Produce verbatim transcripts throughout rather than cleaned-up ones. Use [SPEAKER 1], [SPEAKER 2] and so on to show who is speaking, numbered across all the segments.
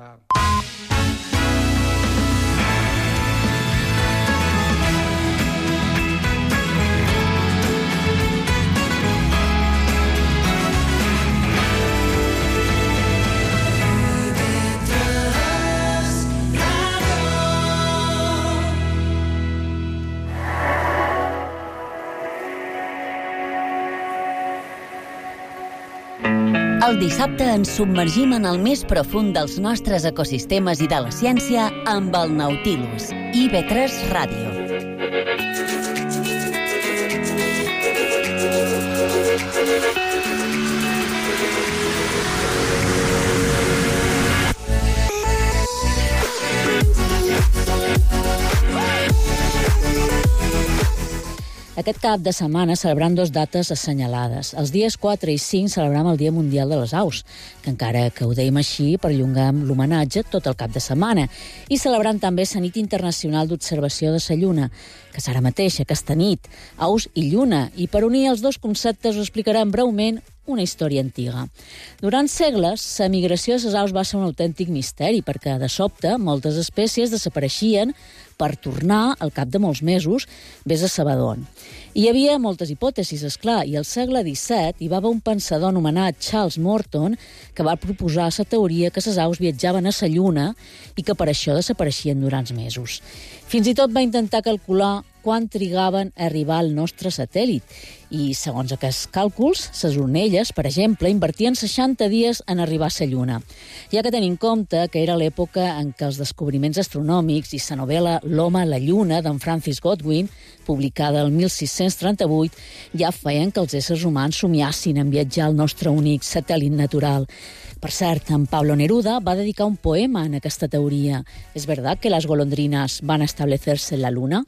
[SPEAKER 1] Hola.
[SPEAKER 2] El dissabte ens submergim en el més profund dels nostres ecosistemes i de la ciència amb el Nautilus, I V tres Ràdio. Aquest cap de setmana celebrant dos dates assenyalades. Els dies quatre i cinc celebram el Dia Mundial de les Aus, que encara que ho dèiem així, perllongar amb l'homenatge tot el cap de setmana. I celebrant també la Nit Internacional d'Observació de la Lluna, que serà mateixa aquesta nit, aus i lluna. I per unir els dos conceptes us explicarem breument una història antiga. Durant segles, la migració de les aus va ser un autèntic misteri, perquè de sobte moltes espècies desapareixien per tornar al cap de molts mesos, vés a saber d'on. Hi havia moltes hipòtesis, esclar, i al segle disset hi va haver un pensador anomenat Charles Morton que va proposar la teoria que les aus viatjaven a la Lluna i que per això desapareixien durant mesos. Fins i tot va intentar calcular quan trigaven a arribar al nostre satèl·lit. I, segons aquests càlculs, les oronelles, per exemple, invertien seixanta dies en arribar a la Lluna. Ja que tenim en compte que era l'època en què els descobriments astronòmics i la novel·la L'home a la Lluna, d'en Francis Godwin, publicada el mil sis-cents trenta-vuit, ja feien que els éssers humans somiassin en viatjar al nostre únic satèl·lit natural. Per cert, en Pablo Neruda va dedicar un poema en aquesta teoria. ¿Es verdad que las golondrinas van a establecerse en la Luna?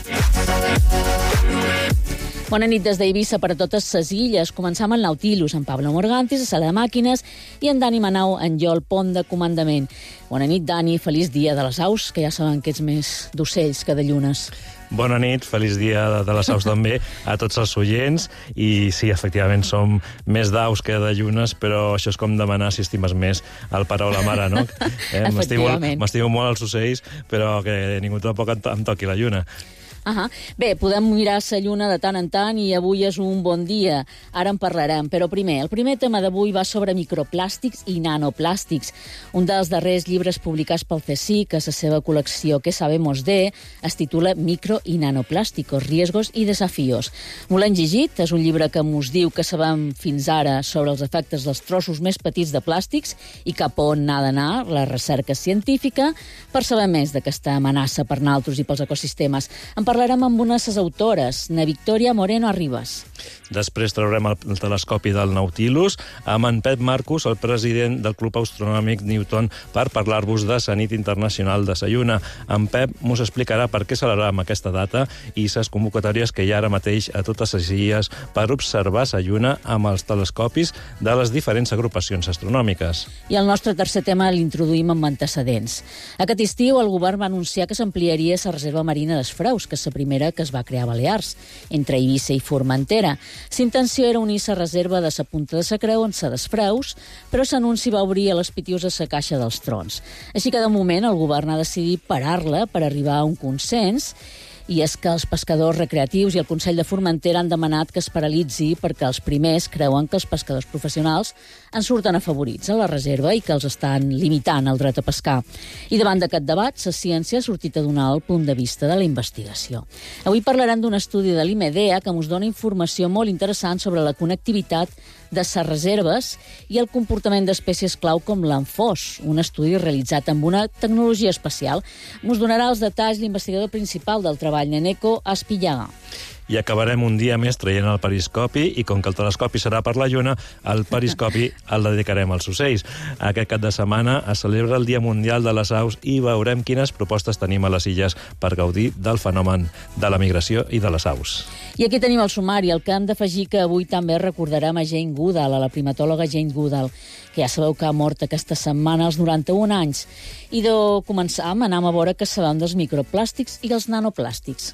[SPEAKER 2] Bona nit des d'Eivissa per a totes les illes. Començam el Nautilus, en Pablo Morgantis, a sala de màquines, i en Dani Manau, en jo, al pont de comandament. Bona nit, Dani, feliç dia de les aus, que ja saben que ets més d'ocells que de llunes.
[SPEAKER 3] Bona nit, feliç dia de les aus també a tots els oients. I sí, efectivament, som més d'aus que de llunes, però això és com demanar si estimes més el pare o la mare, no? Eh,
[SPEAKER 2] Efectivament.
[SPEAKER 3] M'estimo molt els ocells, però que ningú tampoc em toqui la lluna.
[SPEAKER 2] Uh-huh. Bé, podem mirar la lluna de tant en tant i avui és un bon dia. Ara en parlarem, però primer, el primer tema d'avui va sobre microplàstics i nanoplàstics. Un dels darrers llibres publicats pel CSIC, a la seva col·lecció ¿Qué sabemos de?, es titula Micro i nanoplásticos, riesgos i desafíos. M'ho l'hem llegit, és un llibre que mos diu que sabem fins ara sobre els efectes dels trossos més petits de plàstics i cap on n'ha d'anar la recerca científica per saber més d'aquesta amenaça per naltros i pels ecosistemes. En parlarem amb una de les autores, na Victòria Moreno Arribas.
[SPEAKER 3] Després traurem el telescopi del Nautilus amb en Pep Marcus, el president del Club Astronòmic Newton, per parlar-vos de la Nit Internacional de la Lluna. En Pep mos explicarà per què celebrem aquesta data i les convocatòries que hi ha ara mateix a totes les illes per observar la Lluna amb els telescopis de les diferents agrupacions astronòmiques.
[SPEAKER 2] I el nostre tercer tema l'introduïm amb antecedents. Aquest estiu el govern va anunciar que s'ampliaria la reserva marina dels Freus, que és la primera que es va crear a Balears, entre Eivissa i Formentera. La intenció era unir la reserva de la Punta de la Creu en la dels Freus, però l'anunci va obrir a les pitius de la Caixa dels Trons. Així que, de moment, el govern ha decidit parar-la per arribar a un consens, i és que els pescadors recreatius i el Consell de Formentera han demanat que es paralitzi perquè els primers creuen que els pescadors professionals en surten afavorits a la reserva i que els estan limitant el dret a pescar. I davant d'aquest debat, la ciència ha sortit a donar el punt de vista de la investigació. Avui parlarem d'un estudi de l'I M E D E A que ens dona informació molt interessant sobre la connectivitat de les reserves i el comportament d'espècies clau com l'anfós, un estudi realitzat amb una tecnologia especial. Ens donarà els detalls l'investigador principal del treball, Neneco Aspillaga.
[SPEAKER 3] I acabarem un dia més traient el periscopi, i com que el telescopi serà per la Lluna, el periscopi el dedicarem als ocells. Aquest cap de setmana es celebra el Dia Mundial de les Aus i veurem quines propostes tenim a les illes per gaudir del fenomen de la migració i de les aus.
[SPEAKER 2] I aquí tenim el sumari, el que hem d'afegir que avui també recordarem a Jane Goodall, a la primatòloga Jane Goodall, que ja sabeu que ha mort aquesta setmana als noranta-un anys. I de començar, anem a veure què sabem dels microplàstics i dels nanoplàstics.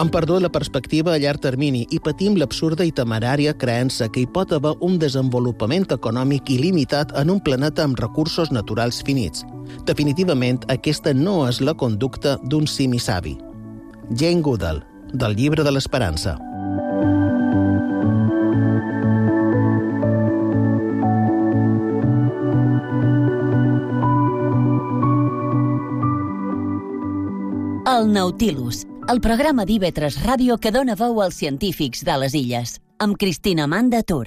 [SPEAKER 1] Han perdut la perspectiva a llarg termini i patim l'absurda i temerària creença que hi pot haver un desenvolupament econòmic il·limitat en un planeta amb recursos naturals finits. Definitivament, aquesta no és la conducta d'un simi savi. Jane Goodall, del Llibre de l'Esperança.
[SPEAKER 4] El Nautilus, el programa d'I V tres Ràdio que dona veu als científics de les illes, amb Cristina Amanda Tur.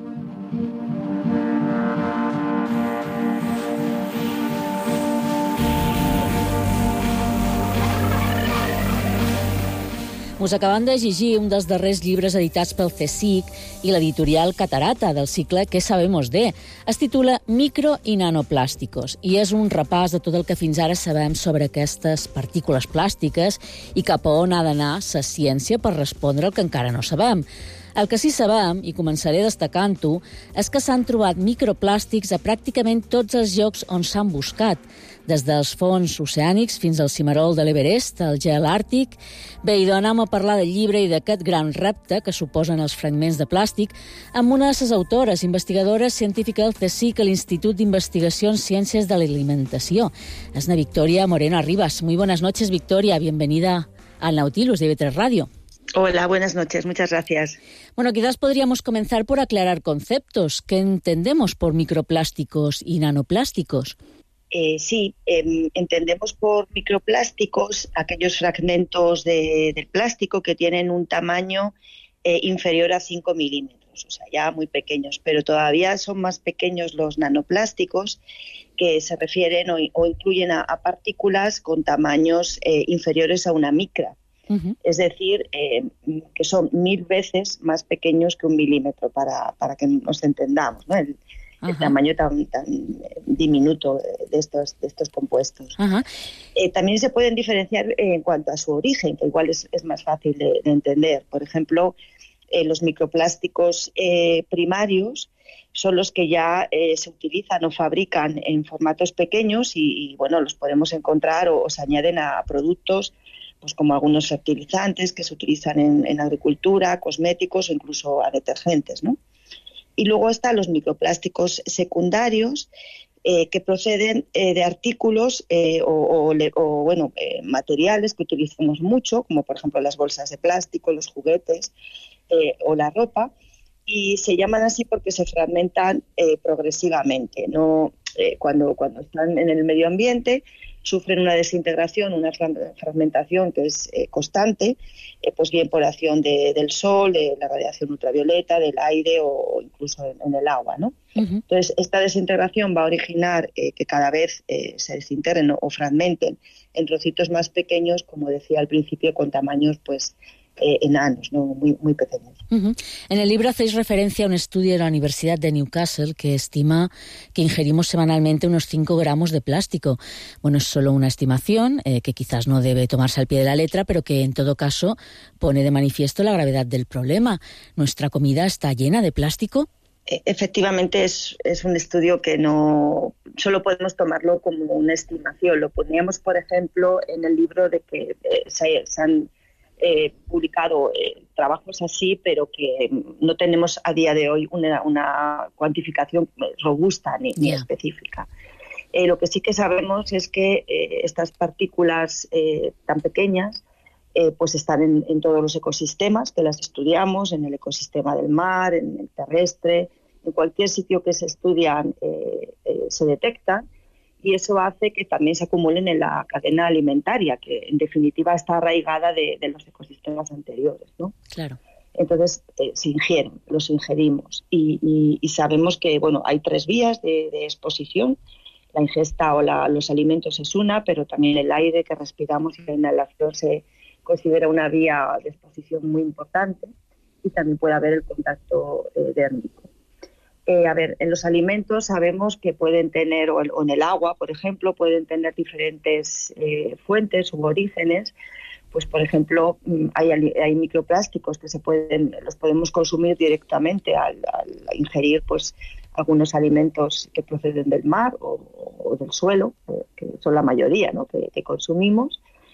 [SPEAKER 2] Us acabem de llegir un dels darrers llibres editats pel CSIC i l'editorial Catarata del cicle ¿Qué sabemos de? Es titula Micro i nanoplàsticos i és un repàs de tot el que fins ara sabem sobre aquestes partícules plàstiques i cap a on ha d'anar la ciència per respondre el que encara no sabem. El que sí sabem, i començaré destacant-ho, és que s'han trobat microplàstics a pràcticament tots els llocs on s'han buscat, des dels fons oceànics fins al cimarol de l'Everest, al gel àrtic. Bé, i anem a parlar del llibre i d'aquest gran repte que suposen els fragments de plàstic amb una de les autores, investigadores científica del CSIC a l'Institut d'Investigació en Ciències de l'Alimentació. És na Victoria Moreno Rivas. Muy buenas noches, Victoria. Bienvenida al Nautilus de I V tres Radio.
[SPEAKER 5] Hola, buenas noches. Muchas gracias.
[SPEAKER 2] Bueno, quizás podríamos comenzar por aclarar conceptos. ¿Qué entendemos por microplásticos y nanoplásticos?
[SPEAKER 5] Eh, sí, eh, entendemos por microplásticos aquellos fragmentos de, del plástico que tienen un tamaño eh, inferior a cinco milímetros, o sea, ya muy pequeños, pero todavía son más pequeños los nanoplásticos, que se refieren o, o incluyen a, a partículas con tamaños eh, inferiores a una micra. Uh-huh. Es decir, eh, que son mil veces más pequeños que un milímetro, para, para que nos entendamos, ¿no? El, el tamaño tan, tan diminuto de estos, de estos compuestos. Eh, también se pueden diferenciar en cuanto a su origen, que igual es, es más fácil de, de entender. Por ejemplo, eh, los microplásticos eh, primarios son los que ya eh, se utilizan o fabrican en formatos pequeños y, y bueno, los podemos encontrar o, o se añaden a productos, pues como algunos fertilizantes que se utilizan en, en agricultura, cosméticos o incluso a detergentes, ¿no? Y luego están los microplásticos secundarios eh, que proceden eh, de artículos eh, o, o, o bueno, eh, materiales que utilizamos mucho, como por ejemplo las bolsas de plástico, los juguetes eh, o la ropa, y se llaman así porque se fragmentan eh, progresivamente, ¿no? Eh, cuando, cuando están en el medio ambiente sufren una desintegración, una fragmentación que es eh, constante, eh, pues bien por acción de, del sol, de la radiación ultravioleta, del aire o incluso en, en el agua, ¿no? Uh-huh. Entonces, esta desintegración va a originar eh, que cada vez eh, se desintegren o, o fragmenten en trocitos más pequeños, como decía al principio, con tamaños pues eh, enanos, ¿no? Muy, muy pequeños.
[SPEAKER 2] Uh-huh. En el libro hacéis referencia a un estudio de la Universidad de Newcastle que estima que ingerimos semanalmente unos cinco gramos de plástico. Bueno, es solo una estimación eh, que quizás no debe tomarse al pie de la letra, pero que en todo caso pone de manifiesto la gravedad del problema. ¿Nuestra comida está llena de plástico?
[SPEAKER 5] Efectivamente es, es un estudio que no solo podemos tomarlo como una estimación. Lo poníamos, por ejemplo, en el libro de que eh, se, se han Eh, publicado eh, trabajos así, pero que no tenemos a día de hoy una, una cuantificación robusta ni, ni yeah. específica. Eh, lo que sí que sabemos es que eh, estas partículas eh, tan pequeñas eh, pues están en, en todos los ecosistemas que las estudiamos, en el ecosistema del mar, en el terrestre, en cualquier sitio que se estudian eh, eh, se detectan. Y eso hace que también se acumulen en la cadena alimentaria, que en definitiva está arraigada de, de los ecosistemas anteriores, ¿no?
[SPEAKER 2] Claro.
[SPEAKER 5] Entonces eh, se ingieren, los ingerimos y, y, y sabemos que bueno, hay tres vías de, de exposición. La ingesta o la, los alimentos es una, pero también el aire que respiramos y la inhalación se considera una vía de exposición muy importante, y también puede haber el contacto eh, dérmico. Eh, a ver, en los alimentos sabemos que pueden tener, o, el, o en el agua, por ejemplo, pueden tener diferentes eh, fuentes u orígenes. Pues, por ejemplo, hay, hay microplásticos que se pueden, los podemos consumir directamente al, al ingerir, pues, algunos alimentos que proceden del mar o, o del suelo, eh, que son la mayoría, ¿no?, que, que consumimos.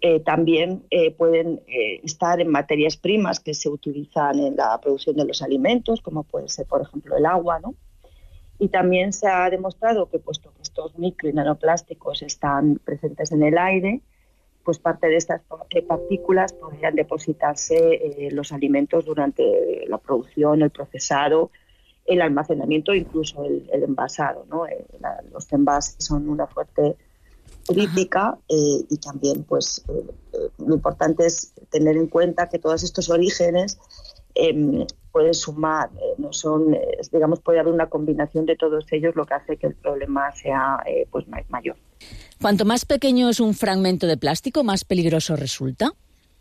[SPEAKER 5] eh, también eh, pueden eh, estar en materias primas que se utilizan en la producción de los alimentos, como puede ser, por ejemplo, el agua, ¿no? Y también se ha demostrado que, puesto que estos micro y nanoplásticos están presentes en el aire, pues parte de estas partículas podrían depositarse en eh, los alimentos durante la producción, el procesado, el almacenamiento, incluso el, el envasado, ¿no? Eh, la, los envases son una fuerte crítica eh, y también, pues, eh, eh, lo importante es tener en cuenta que todos estos orígenes eh, pueden sumar, eh, no son, eh, digamos, puede haber una combinación de todos ellos, lo que hace que el problema sea eh, pues mayor.
[SPEAKER 2] Cuanto más pequeño es un fragmento de plástico, más peligroso resulta.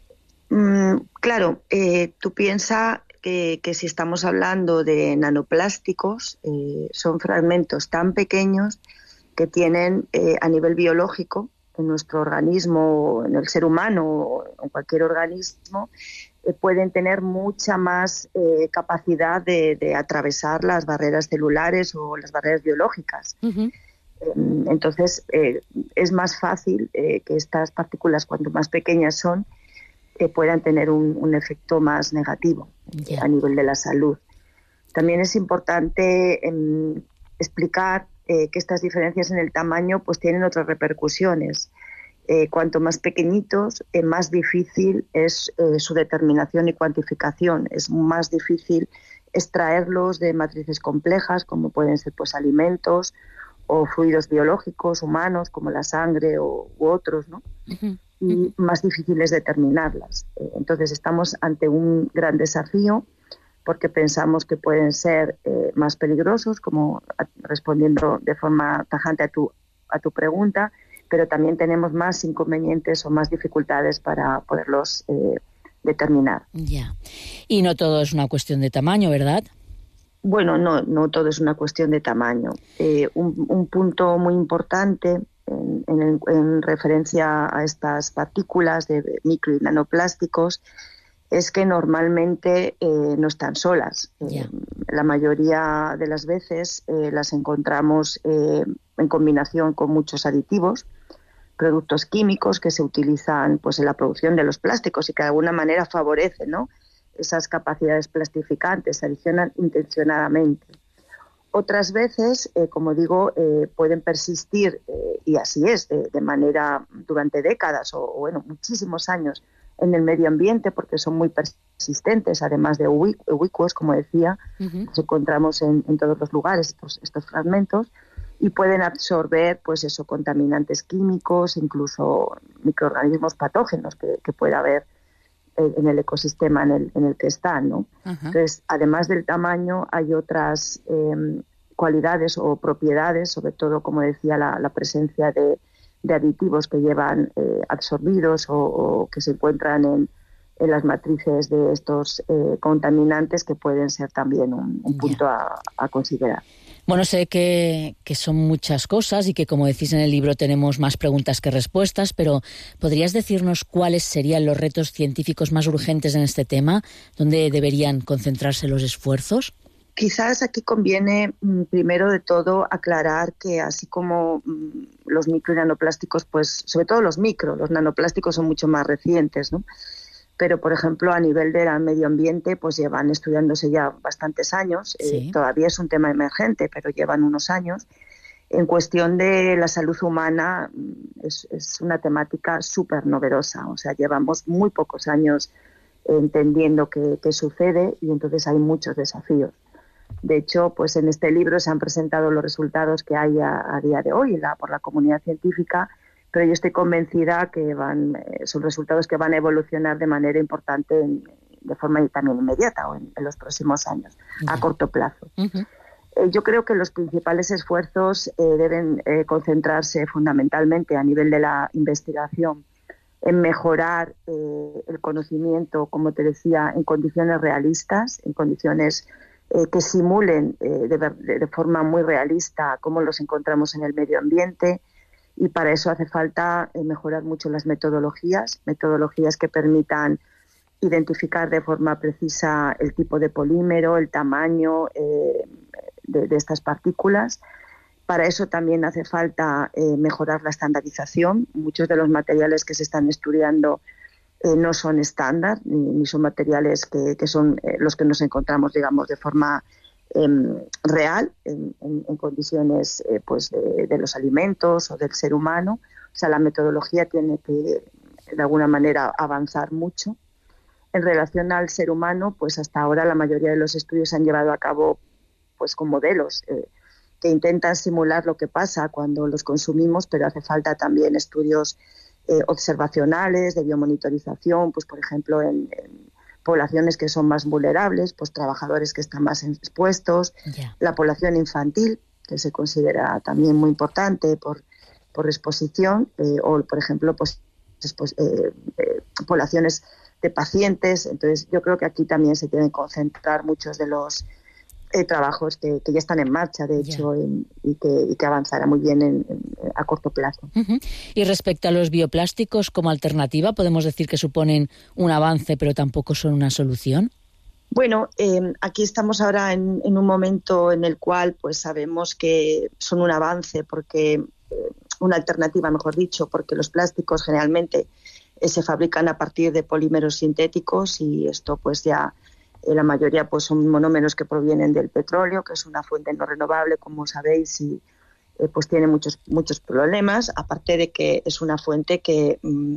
[SPEAKER 5] Mm, claro, eh, tú piensas que, que si estamos hablando de nanoplásticos, eh, son fragmentos tan pequeños que tienen eh, a nivel biológico, en nuestro organismo, en el ser humano o en cualquier organismo, eh, pueden tener mucha más eh, capacidad de, de atravesar las barreras celulares o las barreras biológicas. Uh-huh. Entonces, eh, es más fácil eh, que estas partículas, cuanto más pequeñas son, eh, puedan tener un, un efecto más negativo yeah. eh, a nivel de la salud. También es importante eh, explicar eh, que estas diferencias en el tamaño pues tienen otras repercusiones. Eh, cuanto más pequeñitos, eh, más difícil es eh, su determinación y cuantificación. Es más difícil extraerlos de matrices complejas, como pueden ser pues alimentos o fluidos biológicos humanos como la sangre o, u otros, ¿no? Uh-huh. Y más difícil es determinarlas. Eh, entonces estamos ante un gran desafío porque pensamos que pueden ser eh, más peligrosos, como a, respondiendo de forma tajante a tu, a tu pregunta, pero también tenemos más inconvenientes o más dificultades para poderlos eh, determinar.
[SPEAKER 2] Ya. Y no todo es una cuestión de tamaño, ¿verdad?
[SPEAKER 5] Bueno, no, no todo es una cuestión de tamaño. Eh, un, un punto muy importante en, en, en referencia a estas partículas de micro y nanoplásticos es que normalmente eh, no están solas. Yeah. Eh, la mayoría de las veces eh, las encontramos eh, en combinación con muchos aditivos, productos químicos que se utilizan pues, en la producción de los plásticos y que de alguna manera favorecen, ¿no?, esas capacidades plastificantes, se adicionan intencionadamente. Otras veces, eh, como digo, eh, pueden persistir, eh, y así es, de, de manera durante décadas o, o bueno, muchísimos años en el medio ambiente, porque son muy persistentes, además de ubicuos, como decía, uh-huh. los encontramos en, en todos los lugares, estos, estos fragmentos, y pueden absorber, pues eso, contaminantes químicos, incluso microorganismos patógenos que, que pueda haber en el ecosistema en el, en el que están, ¿no? Uh-huh. Entonces, además del tamaño, hay otras eh, cualidades o propiedades, sobre todo, como decía, la, la presencia de, de aditivos que llevan eh, absorbidos o, o que se encuentran en, en las matrices de estos eh, contaminantes, que pueden ser también un, un punto yeah. a, a considerar.
[SPEAKER 2] Bueno, sé que, que son muchas cosas y que, como decís en el libro, tenemos más preguntas que respuestas, pero ¿podrías decirnos cuáles serían los retos científicos más urgentes en este tema? ¿Dónde deberían concentrarse los esfuerzos?
[SPEAKER 5] Quizás aquí conviene, primero de todo, aclarar que así como los micro y nanoplásticos, pues sobre todo los micro, los nanoplásticos son mucho más recientes, ¿no? Pero, por ejemplo, a nivel del medio ambiente, pues llevan estudiándose ya bastantes años. Sí. Eh, todavía es un tema emergente, pero llevan unos años. En cuestión de la salud humana, es, es una temática súper novedosa. O sea, llevamos muy pocos años entendiendo qué, qué sucede y entonces hay muchos desafíos. De hecho, pues en este libro se han presentado los resultados que hay a, a día de hoy la, por la comunidad científica, pero yo estoy convencida que van, eh, son resultados que van a evolucionar de manera importante en, de forma también inmediata o en, en los próximos años, uh-huh. a corto plazo. Uh-huh. Eh, yo creo que los principales esfuerzos eh, deben eh, concentrarse fundamentalmente a nivel de la investigación en mejorar eh, el conocimiento, como te decía, en condiciones realistas, en condiciones eh, que simulen eh, de, de, de forma muy realista cómo los encontramos en el medio ambiente. Y para eso hace falta eh, mejorar mucho las metodologías, metodologías que permitan identificar de forma precisa el tipo de polímero, el tamaño eh, de, de estas partículas, Para eso también hace falta eh, mejorar la estandarización. Muchos de los materiales que se están estudiando eh, no son estándar, ni, ni son materiales que, que son eh, los que nos encontramos, digamos, de forma eh, real, en, en, en condiciones eh, pues de, de los alimentos o del ser humano. O sea, la metodología tiene que, de alguna manera, avanzar mucho. En relación al ser humano, pues hasta ahora la mayoría de los estudios se han llevado a cabo pues con modelos eh, que intentan simular lo que pasa cuando los consumimos, pero hace falta también estudios eh, observacionales, de biomonitorización, pues por ejemplo en, en poblaciones que son más vulnerables, pues trabajadores que están más expuestos, yeah. La población infantil, que se considera también muy importante por, por exposición, eh, o por ejemplo pues, pues eh, eh, poblaciones de pacientes. Entonces yo creo que aquí también se tienen que concentrar muchos de los Eh, trabajos que, que ya están en marcha, de hecho, yeah. en, y, que, y que avanzará muy bien en, en, a corto plazo.
[SPEAKER 2] Uh-huh. Y respecto a los bioplásticos como alternativa, ¿podemos decir que suponen un avance pero tampoco son una solución?
[SPEAKER 5] Bueno, eh, aquí estamos ahora en, en un momento en el cual pues sabemos que son un avance, porque eh, una alternativa, mejor dicho, porque los plásticos generalmente eh, se fabrican a partir de polímeros sintéticos y esto pues ya... La mayoría pues son monómeros que provienen del petróleo, que es una fuente no renovable, como sabéis, y eh, pues tiene muchos muchos problemas, aparte de que es una fuente que mm,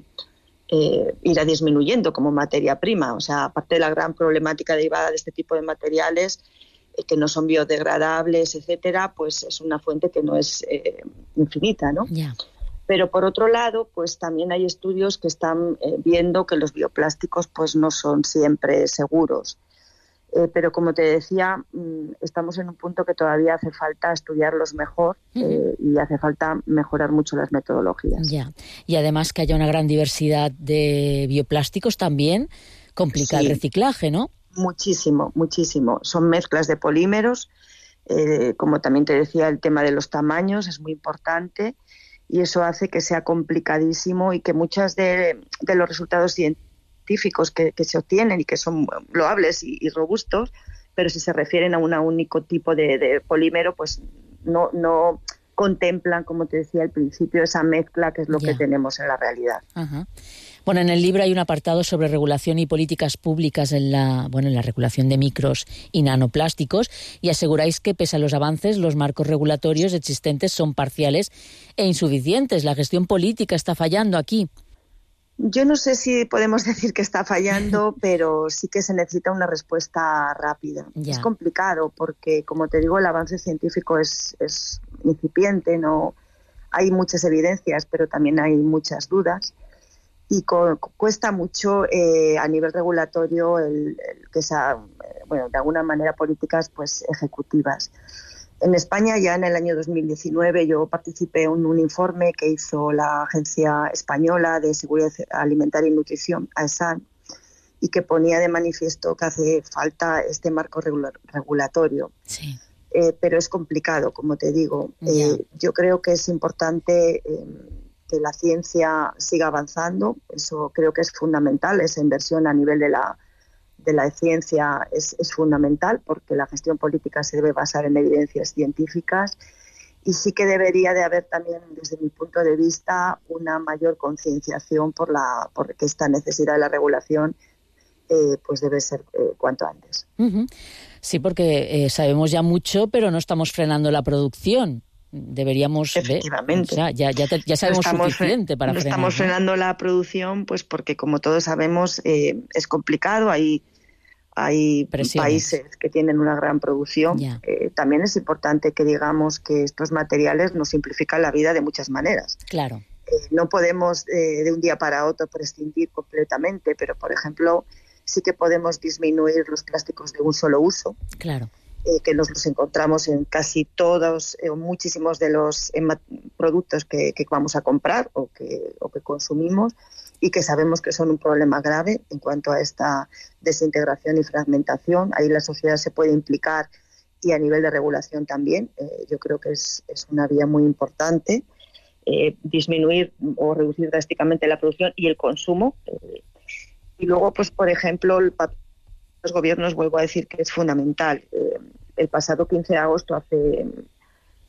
[SPEAKER 5] eh, irá disminuyendo como materia prima. O sea, aparte de la gran problemática derivada de este tipo de materiales, eh, que no son biodegradables, etcétera, pues es una fuente que no es eh, infinita, ¿no?
[SPEAKER 2] Yeah.
[SPEAKER 5] Pero por otro lado, pues también hay estudios que están eh, viendo que los bioplásticos pues no son siempre seguros. Eh, pero como te decía, mmm, estamos en un punto que todavía hace falta estudiarlos mejor eh, uh-huh. y hace falta mejorar mucho las metodologías.
[SPEAKER 2] Ya. Y además que haya una gran diversidad de bioplásticos también complica sí. el reciclaje, ¿no?
[SPEAKER 5] Muchísimo, muchísimo. Son mezclas de polímeros, eh, como también te decía, el tema de los tamaños es muy importante y eso hace que sea complicadísimo y que muchos de, de los resultados científicos científicos que, que se obtienen y que son loables y, y robustos, pero si se refieren a un único tipo de, de polímero, pues no, no contemplan, como te decía al principio, esa mezcla que es lo yeah. que tenemos en la realidad.
[SPEAKER 2] Uh-huh. Bueno, en el libro hay un apartado sobre regulación y políticas públicas en la, bueno, en la regulación de micros y nanoplásticos y aseguráis que, pese a los avances, los marcos regulatorios existentes son parciales e insuficientes. La gestión política está fallando aquí.
[SPEAKER 5] Yo no sé si podemos decir que está fallando, pero sí que se necesita una respuesta rápida. Ya. Es complicado porque, como te digo, el avance científico es, es incipiente, no hay muchas evidencias, pero también hay muchas dudas. Y co- cuesta mucho eh, a nivel regulatorio el, el que sea, bueno, de alguna manera políticas pues ejecutivas. En España, ya en el año dos mil diecinueve, yo participé en un informe que hizo la Agencia Española de Seguridad Alimentaria y Nutrición, AESAN, y que ponía de manifiesto que hace falta este marco regula- regulatorio.
[SPEAKER 2] Sí.
[SPEAKER 5] Eh, pero es complicado, como te digo. Yeah. Eh, yo creo que es importante eh, que la ciencia siga avanzando. Eso creo que es fundamental, esa inversión a nivel de la de la ciencia es, es fundamental porque la gestión política se debe basar en evidencias científicas y sí que debería de haber también, desde mi punto de vista, una mayor concienciación por la porque esta necesidad de la regulación eh, pues debe ser eh, cuanto antes.
[SPEAKER 2] Uh-huh. Sí, porque eh, sabemos ya mucho, pero no estamos frenando la producción. Deberíamos
[SPEAKER 5] efectivamente
[SPEAKER 2] ver, o sea, ya, ya, te, ya sabemos no estamos, suficiente para
[SPEAKER 5] no
[SPEAKER 2] frenar.
[SPEAKER 5] Estamos frenando la producción pues porque, como todos sabemos, eh, es complicado. Hay Hay Presiones. países que tienen una gran producción. Yeah. Eh, también es importante que digamos que estos materiales nos simplifican la vida de muchas maneras.
[SPEAKER 2] Claro.
[SPEAKER 5] Eh, no podemos eh, de un día para otro prescindir completamente, pero, por ejemplo, sí que podemos disminuir los plásticos de un solo uso.
[SPEAKER 2] Claro.
[SPEAKER 5] Eh, que nos los encontramos en casi todos o eh, muchísimos de los eh, productos que, que vamos a comprar o que, o que consumimos, y que sabemos que son un problema grave en cuanto a esta desintegración y fragmentación. Ahí la sociedad se puede implicar y a nivel de regulación también. Eh, yo creo que es, es una vía muy importante, eh, disminuir o reducir drásticamente la producción y el consumo. Eh, y luego, pues por ejemplo, el papel de los gobiernos, vuelvo a decir que es fundamental. Eh, el pasado quince de agosto, hace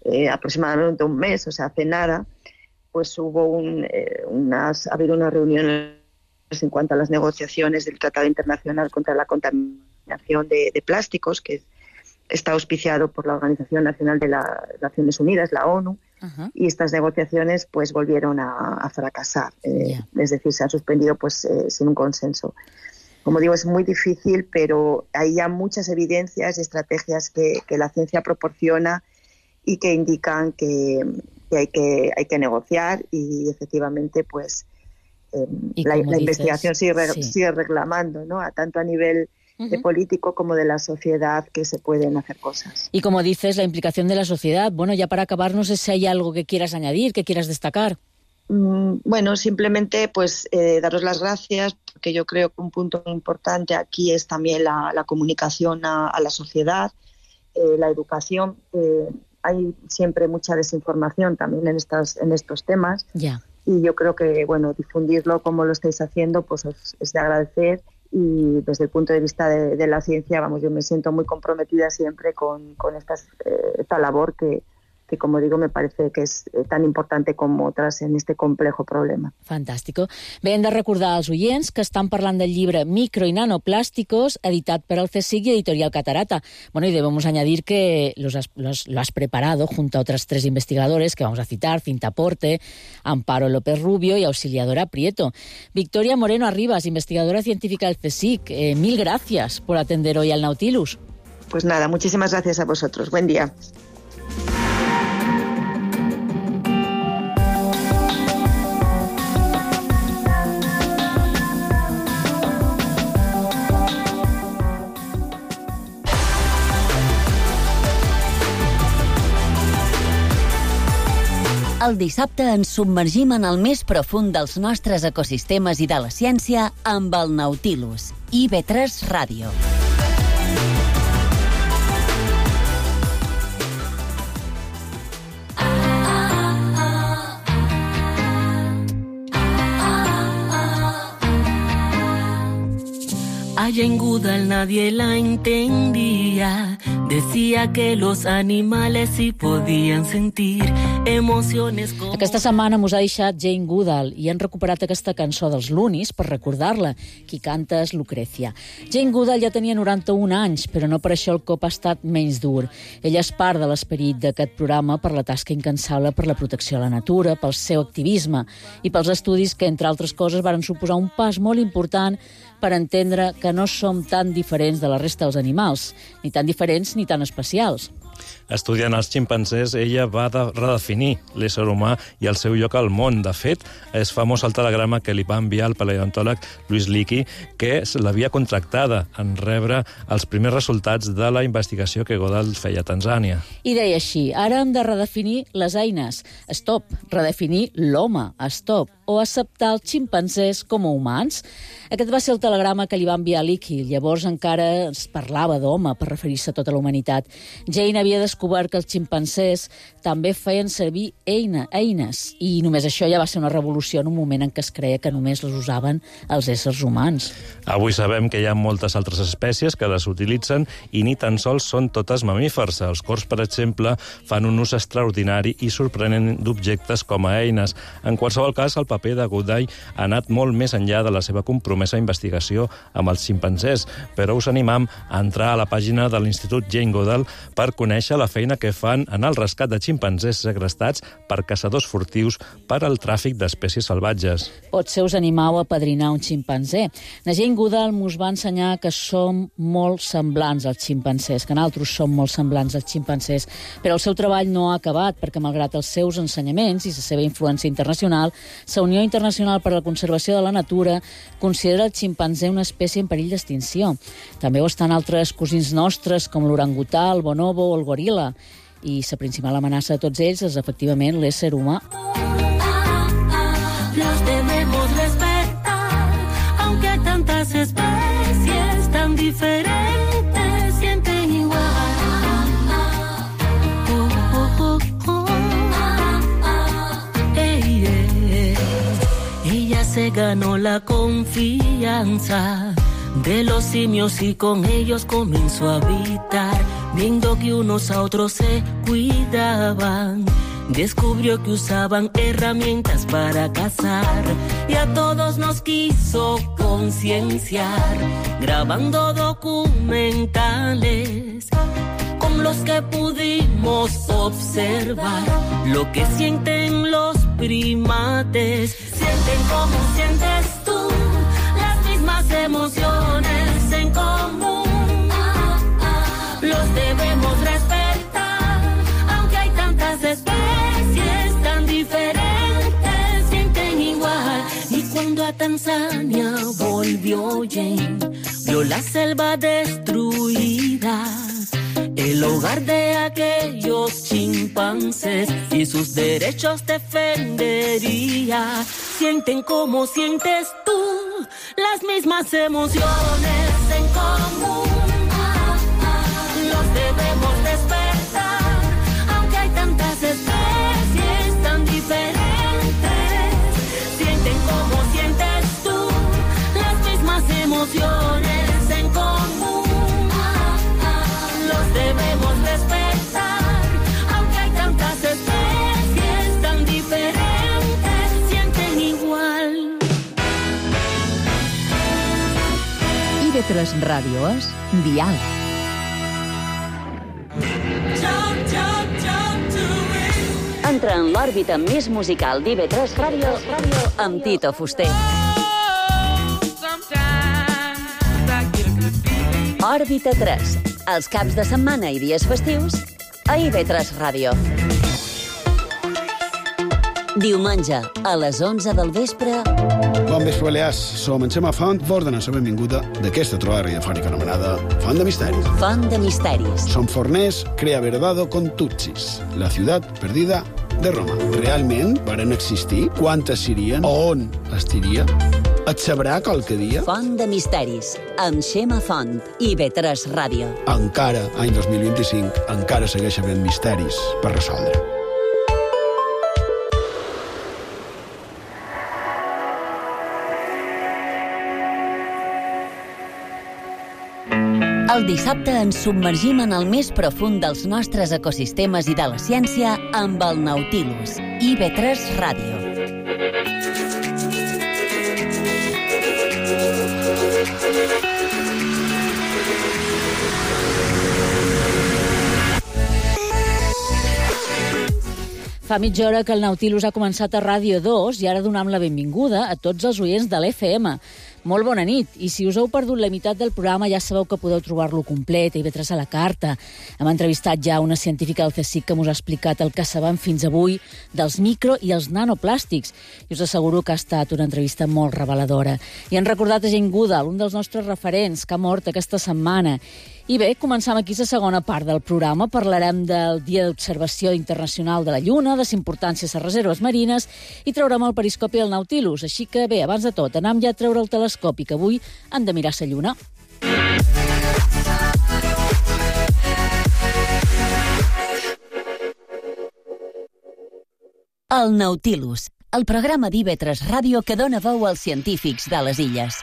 [SPEAKER 5] eh, aproximadamente un mes, o sea, hace nada, pues hubo un, eh, unas, ha habido unas reuniones en cuanto a las negociaciones del Tratado Internacional contra la Contaminación de, de Plásticos, que está auspiciado por la Organización Nacional de las Naciones Unidas, la ONU, uh-huh. y estas negociaciones pues volvieron a, a fracasar, eh, yeah. es decir, se han suspendido pues eh, sin un consenso. Como digo, es muy difícil, pero hay ya muchas evidencias y estrategias que, que la ciencia proporciona y que indican que, que, hay, que hay que negociar y efectivamente pues eh, la, la dices, investigación sigue, sí. sigue reclamando, ¿no? A tanto a nivel uh-huh. de político como de la sociedad que se pueden hacer cosas.
[SPEAKER 2] Y como dices, la implicación de la sociedad. Bueno, ya para acabar, no sé si hay algo que quieras añadir, que quieras destacar.
[SPEAKER 5] Mm, bueno, simplemente pues eh, daros las gracias, porque yo creo que un punto muy importante aquí es también la, la comunicación a, a la sociedad, eh, la educación. Eh, hay siempre mucha desinformación también en, estas, en estos temas.
[SPEAKER 2] Yeah.
[SPEAKER 5] Y yo creo que, bueno, difundirlo como lo estáis haciendo, pues es, es de agradecer. Y desde el punto de vista de, de la ciencia, vamos, yo me siento muy comprometida siempre con, con estas, eh, esta labor que, que, como digo, me parece que és tan important com otras en este complejo problema.
[SPEAKER 2] Fantàstico. Bé, hem de recordar als oients que estan parlant del llibre Micro y Nanoplásticos, editat per el CSIC y Editorial Catarata. Bueno, y debemos añadir que los has, los, lo has preparado junto a otras tres investigadores que vamos a citar, Cinta Porte, Amparo López Rubio y Auxiliadora Prieto. Victoria Moreno Arribas, investigadora científica del CSIC. Eh, mil gracias por atender hoy al Nautilus.
[SPEAKER 5] Pues nada, muchísimas gracias a vosotros. Buen día.
[SPEAKER 4] El dissabte ens submergim en el més profund dels nostres ecosistemes i de la ciència amb el Nautilus, I V tres Ràdio.
[SPEAKER 6] Allá en Goodall nadie la entendía. Decía que los animales sí podien sentir emociones com...
[SPEAKER 2] Aquesta setmana mos ha deixat Jane Goodall i han recuperat aquesta cançó dels Loonies per recordar-la. Qui canta és Lucrecia. Jane Goodall ja tenia noranta-un anys, però no per això el cop ha estat menys dur. Ella és part de l'esperit d'aquest programa per la tasca incansable per la protecció a la natura, pel seu activisme i pels estudis que, entre altres coses, varen suposar un pas molt important per entendre que no som tan diferents de la resta dels animals, ni tan diferents ni tan especials.
[SPEAKER 3] Estudiant els ximpanzés, ella va de redefinir l'ésser humà i el seu lloc al món. De fet, és famós el telegrama que li va enviar el paleontòleg Louis Leakey, que l'havia contractada en rebre els primers resultats de la investigació que Goodall feia a Tanzània.
[SPEAKER 2] I deia així: ara hem de redefinir les eines. Stop. Redefinir l'home. Stop. O acceptar els ximpanzés com a humans. Aquest va ser el telegrama que li va enviar Leakey. Llavors encara es parlava d'home per referir-se a tota la humanitat. Jane havia descobert que els ximpanzés també feien servir eina, eines, i només això ja va ser una revolució en un moment en què es creia que només les usaven els éssers humans.
[SPEAKER 3] Avui sabem que hi ha moltes altres espècies que les utilitzen i ni tan sols són totes mamífers. Els corts, per exemple, fan un ús extraordinari i sorprenent d'objectes com a eines. En qualsevol cas, el paper de Goodall ha anat molt més enllà de la seva compromesa investigació amb els ximpanzés, però us animam a entrar a la pàgina de l'Institut Jane Goodall per conèixer la feina que fan en el rescat de ximpanzés segrestats per caçadors furtius per al tràfic d'espècies salvatges.
[SPEAKER 2] Potser us animau a padrinar un ximpanzé. La Jane Goodall mos va ensenyar que som molt semblants als ximpanzés, que nosaltres som molt semblants als ximpanzés, però el seu treball no ha acabat, perquè malgrat els seus ensenyaments i la seva influència internacional, la Unió Internacional per a la Conservació de la Natura considera el ximpanzé una espècie en perill d'extinció. També ho estan altres cosins nostres, com l'orangutà, el bonobo o el goril·la. I la principal amenaça de tots ells és, efectivament, l'ésser humà.
[SPEAKER 6] Los debemos respetar, aunque tantas especies tan diferentes sienten igual. Oh, oh, oh, oh. Hey, hey. Ella se ganó la confianza de los simios y con ellos comenzó a habitar. viendo que unos a otros se cuidaban. Descubrió que usaban herramientas para cazar y a todos nos quiso concienciar, grabando documentales con los que pudimos observar lo que sienten los primates. Sienten como sientes tú, las mismas emociones en común. Los debemos respetar, aunque hay tantas especies tan diferentes, sienten igual. Y cuando a Tanzania volvió Jane, vio la selva destruida, el hogar de aquellos chimpancés, y sus derechos defendería. Sienten como sientes tú, las mismas emociones en común. Los debemos despertar, aunque hay tantas especies tan diferentes. Sienten como sientes tú, las mismas emociones en común. Los debemos despertar, aunque hay tantas especies tan diferentes, sienten igual.
[SPEAKER 4] I V tres Ràdio és Dial. Entra en l'òrbita més musical d'I V tres Ràdio amb Tito Fuster. Òrbita tres, els caps de setmana i dies festius a I V tres Ràdio. Diumenge, a les onze del vespre...
[SPEAKER 7] Bon vespre, Balears. Som en Xema Font, vos donem la benvinguda d'aquesta trobada radiofònica anomenada Font de Misteris.
[SPEAKER 4] Font de Misteris.
[SPEAKER 7] Som forners, crea verdado con Tutsis, la ciutat perdida de Roma. Realment varen existir? Quantes serien? On estiria? Et sabrà qualque dia?
[SPEAKER 4] Font de Misteris, amb Xema Font, I V tres Ràdio.
[SPEAKER 7] Encara, any dos mil vint-i-cinc, encara segueix havent misteris per resoldre.
[SPEAKER 4] El dissabte ens submergim en el més profund dels nostres ecosistemes i de la ciència amb el Nautilus, I V tres Ràdio.
[SPEAKER 2] Fa mitja hora que el Nautilus ha començat a Ràdio dos i ara donem la benvinguda a tots els oients de l'F M. Molt bona nit, i si us heu perdut la meitat del programa ja sabeu que podeu trobar-lo complet a I V tres a la carta. Hem entrevistat ja una científica del CSIC que us ha explicat el que sabem fins avui dels micro i els nanoplàstics, i us asseguro que ha estat una entrevista molt reveladora. I han recordat a Jane Goodall, un dels nostres referents, que ha mort aquesta setmana. I bé, començam aquí la segona part del programa. Parlarem del Dia d'Observació Internacional de la Lluna, de la importància de les reserves marines, i traurem el periscopi del Nautilus. Així que bé, abans de tot, anem ja a treure el telescopi, que avui han de mirar la Lluna.
[SPEAKER 4] El Nautilus, el programa d'I V tres Ràdio que dona veu als científics de les illes.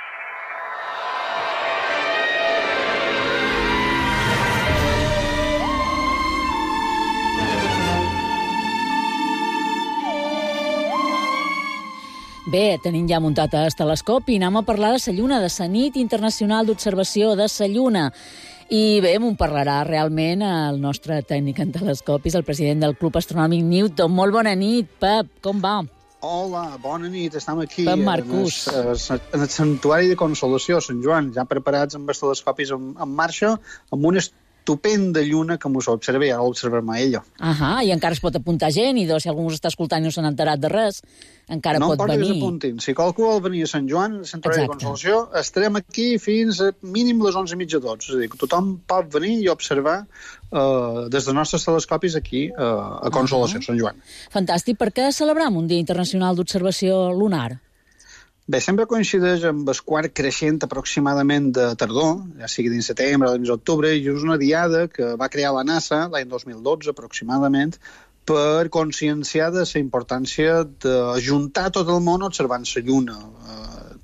[SPEAKER 2] Bé, tenim ja muntat el telescopi i anem a parlar de la Lluna, de la Nit Internacional d'Observació de la Lluna. I bé, m'ho parlarà realment el nostre tècnic en telescopis, el president del Club Astronòmic Newton. Molt bona nit, Pep, com va?
[SPEAKER 8] Hola, bona nit, estem aquí
[SPEAKER 2] Pep Marcús.
[SPEAKER 8] En, el, en el Santuari de Consolació, Sant Joan, ja preparats amb els telescopis en, en marxa, amb una estupenda lluna que mos observa i ara l'observem a ella.
[SPEAKER 2] Ahà, i encara es pot apuntar gent, i si algú us està escoltant i no s'han enterat de res, encara
[SPEAKER 8] no
[SPEAKER 2] pot venir.
[SPEAKER 8] No importa que s'apuntin. Si qualcú vol venir a Sant Joan, a Sant Joan de Consolació, estarem aquí fins a mínim les onze i mitja dotze. És a dir, que tothom pot venir i observar uh, des dels nostres telescopis aquí uh, a Consolació, uh -huh. Sant Joan.
[SPEAKER 2] Fantàstic. Per què celebram un Dia Internacional d'Observació Lunar?
[SPEAKER 8] Bé, sempre coincideix amb el quart creixent aproximadament de tardor, ja sigui dins setembre o dins octubre, i és una diada que va crear la NASA l'any dos mil dotze aproximadament per conscienciar de la importància d'ajuntar tot el món observant la Lluna.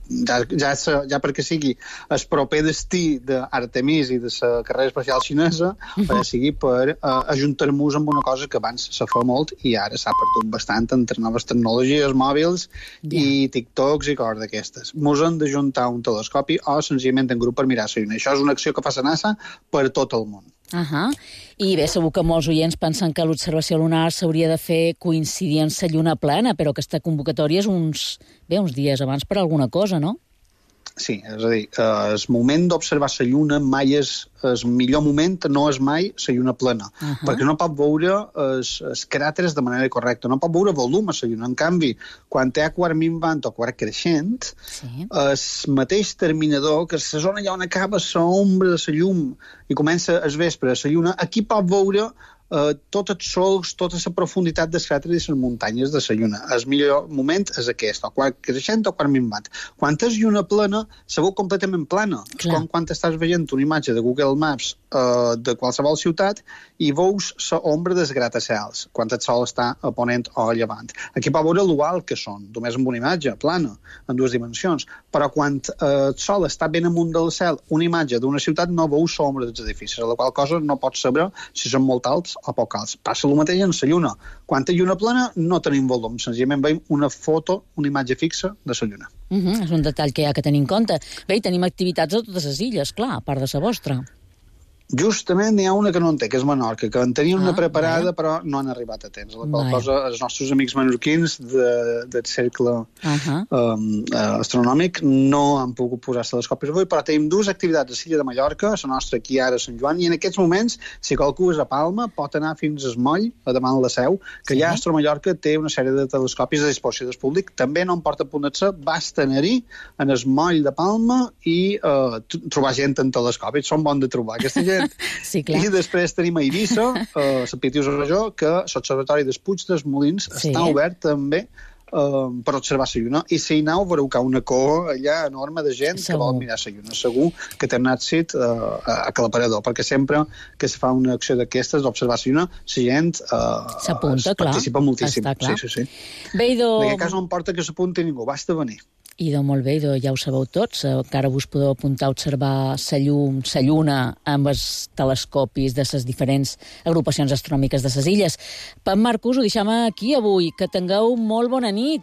[SPEAKER 8] ja, ja, ja perquè sigui el proper destí d'Artemis i de la carrera espacial xinesa, uh -huh. sigui per uh, ajuntar-nos amb una cosa que abans se fa molt i ara s'ha perdut bastant entre noves tecnologies, mòbils yeah. i TikToks i coses d'aquestes. Mos hem d'ajuntar un telescopi o senzillament en grup per mirar la Lluna. Això és una acció que fa la NASA per tot el món.
[SPEAKER 2] Uh -huh. I bé, segur que molts oients pensen que l'observació lunar s'hauria de fer coincidir amb la lluna plena, però aquesta convocatòria és uns, bé, uns dies abans per alguna cosa, no?
[SPEAKER 8] Sí, és a dir, eh, el moment d'observar la lluna mai és el millor moment, no és mai la lluna plena, uh -huh. perquè no pot veure els, els cràters de manera correcta, no pot veure volum a la lluna. En canvi, quan té quart minvant o quart creixent, sí. el mateix terminador, que la zona allà on acaba l'ombra de la llum i comença el vespre a la lluna, aquí pot veure Uh, tots els sols, tota la profunditat dels cràters i les muntanyes de la lluna. El millor moment és aquest, o quart creixent o quart minvant. Quan és lluna plena, se veu completament plana. Clar. És com quan estàs veient una imatge de Google Maps uh, de qualsevol ciutat i veus l'ombra dels gratacels, quan el sol està a ponent o a llevant. Aquí pot veure l'oval que són, només amb una imatge plana, en dues dimensions. Però quan uh, el sol està ben amunt del cel, una imatge d'una ciutat no veus l'ombra dels edificis, a la qual cosa no pots saber si són molt alts o poc alts. Passa el mateix en la lluna. Quan té lluna plena no tenim volum, senzillament veiem una foto, una imatge fixa de la lluna.
[SPEAKER 2] Uh -huh, és un detall que hi ha que tenir en compte. Bé, i tenim activitats a totes les illes, clar, a part de la vostra.
[SPEAKER 8] Justament n'hi ha una que no en té, que és Menorca, que en tenien ah, una preparada, bé. Però no han arribat a temps. La qual cosa, els nostres amics menorquins de, del cercle uh -huh. um, astronòmic no han pogut posar telescopis avui, però tenim dues activitats a l'illa de Mallorca, la nostra aquí ara a Sant Joan, i en aquests moments, si qualcú és a Palma, pot anar fins a Moll, a demà la Seu, que sí. ja Astro Mallorca té una sèrie de telescopis a disposició del públic. També no em porta a punt-se, basta anar-hi en el Moll de Palma i uh, trobar gent en telescopis. Són bons de trobar, aquesta gent.
[SPEAKER 2] Sí, clar.
[SPEAKER 8] I després tenim a Eivissa, a Sant Pitius de Rajó, que l'Observatori dels Puig dels Molins sí. està obert també uh, per observar la lluna. I si hi aneu, veureu que hi ha una cua allà enorme de gent segur. Que vol mirar la lluna. Segur que té un èxit uh, aclaparador, perquè sempre que se fa una acció d'aquestes d'observar la lluna, la gent uh,
[SPEAKER 2] s'apunta, clar.
[SPEAKER 8] Participa moltíssim.
[SPEAKER 2] Està clar.
[SPEAKER 8] Sí, sí, sí.
[SPEAKER 2] Bé, idò...
[SPEAKER 8] En aquest cas no importa que s'apunti ningú, basta venir.
[SPEAKER 2] Idò, molt bé, idò, ja ho sabeu tots, encara vos podeu apuntar a observar la llum, la lluna amb els telescopis de les diferents agrupacions astronòmiques de les illes. Pep Marcus, ho deixem aquí avui, que tingueu molt bona nit.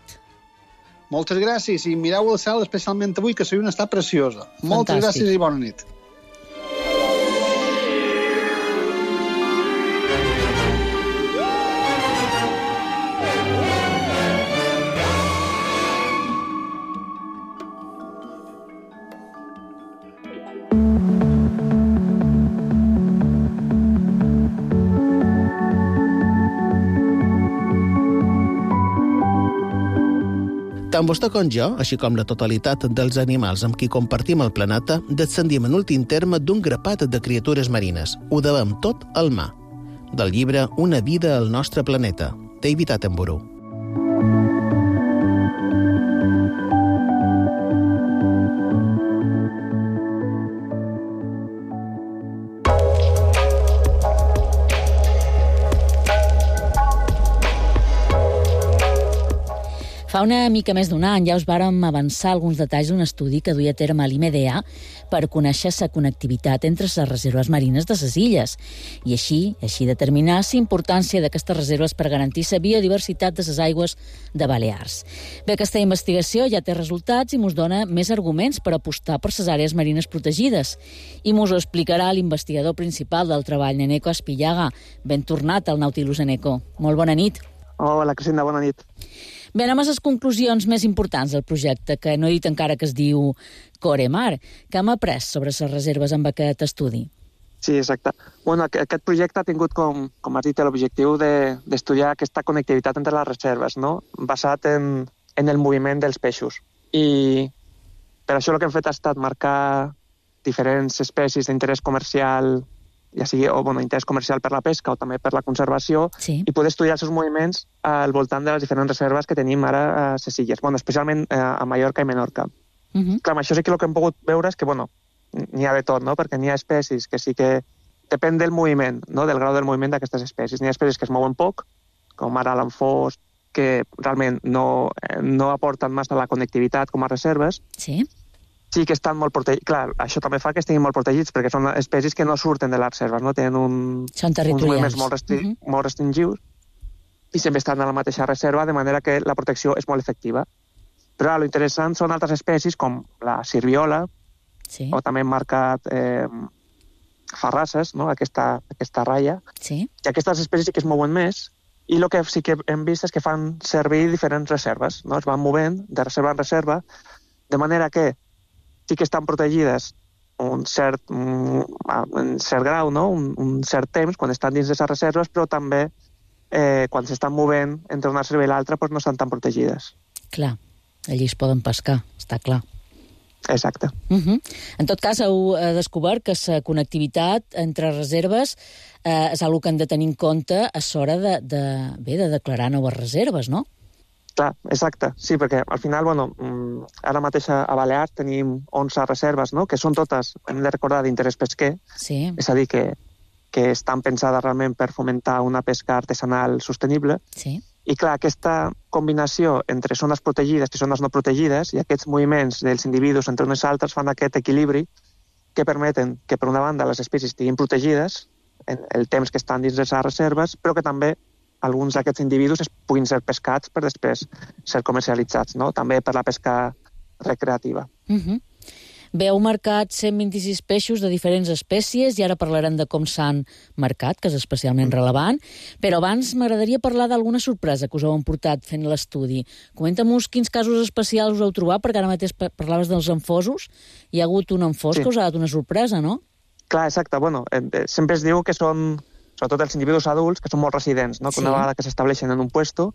[SPEAKER 8] Moltes gràcies, i mireu el cel especialment avui, que la lluna està preciosa. Fantàstic. Moltes gràcies i bona nit.
[SPEAKER 1] Tant vostè com jo, així com la totalitat dels animals amb qui compartim el planeta, descendim en últim terme d'un grapat de criatures marines. Ho devem tot al mar. Del llibre Una vida al nostre planeta, David Attenborough.
[SPEAKER 2] Fa una mica més d'un any ja us vàrem avançar alguns detalls d'un estudi que duia a terme a l'I M D A per conèixer la connectivitat entre les reserves marines de les illes i així així determinar la importància d'aquestes reserves per garantir la biodiversitat de les aigües de Balears. Bé, aquesta investigació ja té resultats i mos dona més arguments per apostar per les àrees marines protegides. I mos ho explicarà l'investigador principal del treball, Eneco Aspillaga. Ben tornat al Nautilus, Eneco. Molt bona nit.
[SPEAKER 9] Hola, Cristina, bona nit.
[SPEAKER 2] Bé, anem a les conclusions més importants del projecte, que no he dit encara que es diu Coremar. Què hem après sobre les reserves amb aquest estudi?
[SPEAKER 9] Sí, exacte. Bueno, aquest projecte ha tingut, com, com has dit, l'objectiu de, d'estudiar aquesta connectivitat entre les reserves, no? Basat en, en el moviment dels peixos. I per això el que hem fet ha estat marcar diferents espècies d'interès comercial, ja sigui o, bueno, interès comercial per la pesca o també per la conservació, sí. I poder estudiar els seus moviments al voltant de les diferents reserves que tenim ara a les illes, bueno, especialment a Mallorca i Menorca. Uh -huh. Clar, això sí que el que hem pogut veure és que, bueno, n'hi ha de tot, no? Perquè n'hi ha espècies que sí que depèn del moviment, no? Del grau del moviment d'aquestes espècies. N'hi ha espècies que es mouen poc, com ara l'enfós, que realment no, no aporten massa la connectivitat com a reserves.
[SPEAKER 2] Sí.
[SPEAKER 9] Sí que estan molt protegits. Clar, això també fa que estiguin molt protegits, perquè són espècies que no surten de les reserves, no? Tenen un,
[SPEAKER 2] són territorials.
[SPEAKER 9] uns moviments molt, restri uh -huh. molt restringius i sempre estan a la mateixa reserva, de manera que la protecció és molt efectiva. Però ara, lo interessant són altres espècies, com la sirviola,
[SPEAKER 2] sí.
[SPEAKER 9] o també hem marcat eh, farrasses, no? aquesta, aquesta ratlla,
[SPEAKER 2] sí.
[SPEAKER 9] i aquestes espècies sí que es mouen més, i el que sí que hem vist és que fan servir diferents reserves, no? Es van movent de reserva en reserva, de manera que sí que estan protegides un cert, un, un cert grau, no? un, un cert temps, quan estan dins d'aquestes reserves, però també eh, quan s'estan movent entre una reserva i l'altra doncs no estan tan protegides.
[SPEAKER 2] Clar, allí es poden pescar, està clar.
[SPEAKER 9] Exacte.
[SPEAKER 2] Uh -huh. En tot cas, heu descobert que la connectivitat entre reserves eh, és una que hem de tenir en compte a l'hora de, de, bé, de declarar noves reserves, no?
[SPEAKER 9] Clar, exacte. Sí, perquè al final, bueno, ara mateix a Balears tenim onze reserves, no?, que són totes, hem de recordar, d'interès pesquer.
[SPEAKER 2] Sí.
[SPEAKER 9] És a dir, que, que estan pensades realment per fomentar una pesca artesanal sostenible.
[SPEAKER 2] Sí.
[SPEAKER 9] I clar, aquesta combinació entre zones protegides i zones no protegides i aquests moviments dels individus entre unes i altres fan aquest equilibri que permeten que, per una banda, les espècies estiguin protegides en el temps que estan dins de les reserves, però que també alguns d'aquests individus es puguin ser pescats per després ser comercialitzats, no? També per la pesca recreativa.
[SPEAKER 2] Uh -huh. Bé, heu marcat cent vint-i-sis peixos de diferents espècies i ara parlarem de com s'han marcat, que és especialment rellevant, però abans m'agradaria parlar d'alguna sorpresa que us heu emportat fent l'estudi. Comenta-mos quins casos especials us heu trobat, perquè ara mateix parlaves dels enfosos. Hi ha hagut un enfos sí. que us ha dat una sorpresa, no?
[SPEAKER 9] Clar, exacte. Bueno, eh, sempre es diu que són, sobretot els individus adults, que són molt residents, no? Que una sí. vegada que s'estableixen en un puesto,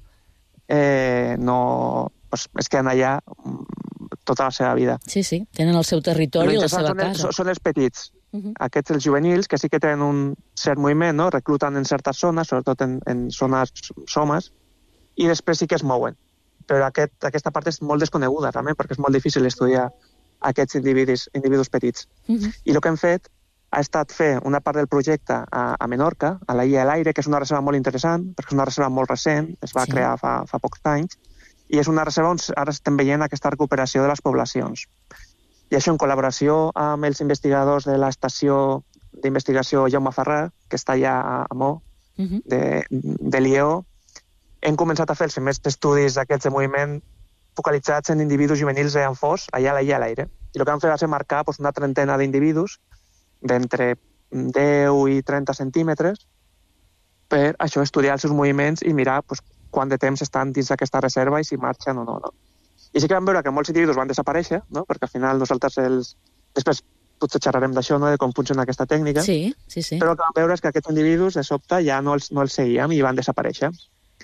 [SPEAKER 9] eh, no, pues, es queden allà tota la seva vida.
[SPEAKER 2] Sí, sí, tenen el seu territori i la seva
[SPEAKER 9] són
[SPEAKER 2] casa.
[SPEAKER 9] Els, són els petits,
[SPEAKER 2] uh -huh.
[SPEAKER 9] aquests els juvenils, que sí que tenen un cert moviment, no? Recluten en certes zones, sobretot en, en zones somes, i després sí que es mouen. Però aquest, aquesta part és molt desconeguda, realment, perquè és molt difícil estudiar aquests individus, individus petits. Uh -huh. I el que hem fet ha estat fer una part del projecte a, a Menorca, a la Illa de l'Aire, que és una reserva molt interessant, perquè és una reserva molt recent, es va sí. crear fa, fa pocs anys, i és una reserva on ara estem veient aquesta recuperació de les poblacions. I això en col·laboració amb els investigadors de l'estació d'investigació Jaume Ferrer, que està allà a, a Mo, uh -huh. de, de Lió, hem començat a fer els primers estudis d'aquests de moviment focalitzats en individus juvenils d'enfors allà a la Illa de l'Aire. I el que vam fer va ser marcar doncs, una trentena d'individus d'entre deu i trenta centímetres per això estudiar els seus moviments i mirar doncs, quant de temps estan dins d'aquesta reserva i si marxen o no, no. I sí que vam veure que molts individus van desaparèixer, no? Perquè al final nosaltres els... Després potser xerrarem d'això, no? De com funciona aquesta tècnica.
[SPEAKER 2] Sí, sí, sí.
[SPEAKER 9] Però el que vam veure és que aquests individus de sobte ja no els, no els seguíem i van desaparèixer.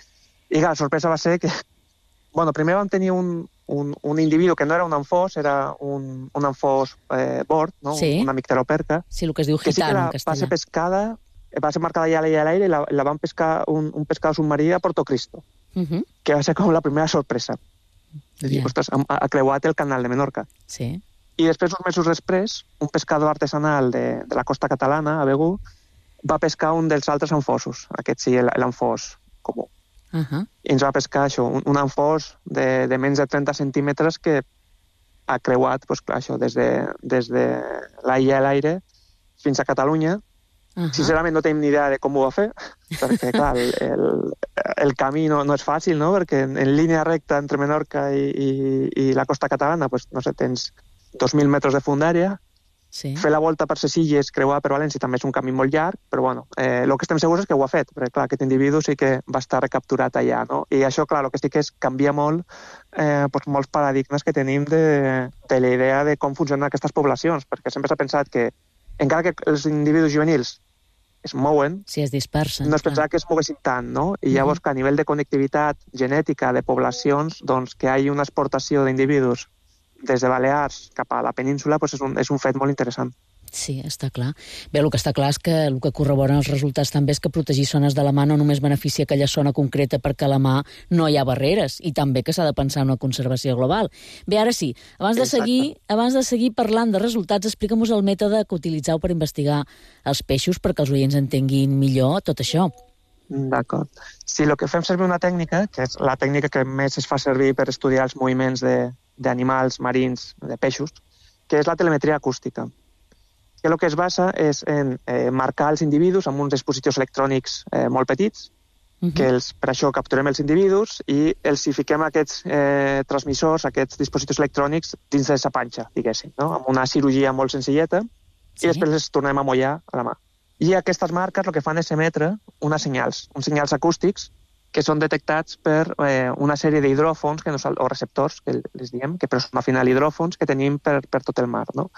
[SPEAKER 9] I clar, la sorpresa va ser que... Bueno, primer vam tenir un, un, un individu que no era un enfós, era un, un enfós eh, bord, no?
[SPEAKER 2] Sí.
[SPEAKER 9] Una micteroperca.
[SPEAKER 2] Sí, el que es diu
[SPEAKER 9] gitano,
[SPEAKER 2] que sí que la,
[SPEAKER 9] en castellà. Va ser pescada, va ser marcada ja a l'illa de l'aire i la, la van pescar un, un pescador submarí a Porto Cristo, uh -huh. que va ser com la primera sorpresa. De dir, yeah. ostres, ha, ha creuat el canal de Menorca.
[SPEAKER 2] Sí.
[SPEAKER 9] I després, uns mesos després, un pescador artesanal de, de la costa catalana, a Begú, va pescar un dels altres enfosos, aquest sí, l'enfós comú. Uh -huh. I ens va pescar això, un, un enfós de, de menys de trenta centímetres que ha creuat, doncs, clar, això, des de, des de la Illa de l'Aire fins a Catalunya. Uh -huh. Sincerament no tenim ni idea de com ho va fer, perquè, clar, el, el, el camí no, no és fàcil, no?, perquè en, en línia recta entre Menorca i, i, i la costa catalana, doncs, no sé, tens dos mil metres de fundària. Sí. Fer la volta per les illes, creuar per València, també és un camí molt llarg, però bueno, eh, el que estem segurs és que ho ha fet, perquè clar, aquest individu sí que va estar recapturat allà, no? I això, clar, el que sí que és canvia molt eh, doncs molts paradigmes que tenim de, de la idea de com funcionen aquestes poblacions, perquè sempre s'ha pensat que, encara que els individus juvenils es mouen,
[SPEAKER 2] sí, es dispersen,
[SPEAKER 9] no es pensava que es moguessin tant, no? I llavors, uh-huh. que a nivell de connectivitat genètica de poblacions, doncs que hi hagi una exportació d'individus des de Balears cap a la península, doncs és, un, és un fet molt interessant.
[SPEAKER 2] Sí, està clar. Bé, el que està clar és que el que corroboren els resultats també és que protegir zones de la mà no només beneficia aquella zona concreta perquè a la mà no hi ha barreres, i també que s'ha de pensar en una conservació global. Bé, ara sí, abans de seguir, abans de seguir parlant de resultats, explica'm-nos el mètode que utilitzeu per investigar els peixos perquè els oients entenguin millor tot això.
[SPEAKER 9] D'acord. Sí, el que fem servir una tècnica, que és la tècnica que més es fa servir per estudiar els moviments d'animals marins, de peixos, que és la telemetria acústica. Que el que es basa és en eh, marcar els individus amb uns dispositius electrònics eh, molt petits, uh-huh. que els, per això capturem els individus i els hi fiquem aquests eh, transmissors, aquests dispositius electrònics dins de sa panxa, diguéssim, no? Amb una cirurgia molt senzilleta, sí. I després els tornem a mullar a la mà. I aquestes marques el que fan és emetre unes senyals, uns senyals acústics que són detectats per eh, una sèrie d'hidròfons que nosaltres, o receptors, que les diem, que però són al final hidròfons que tenim per, per tot el mar, no?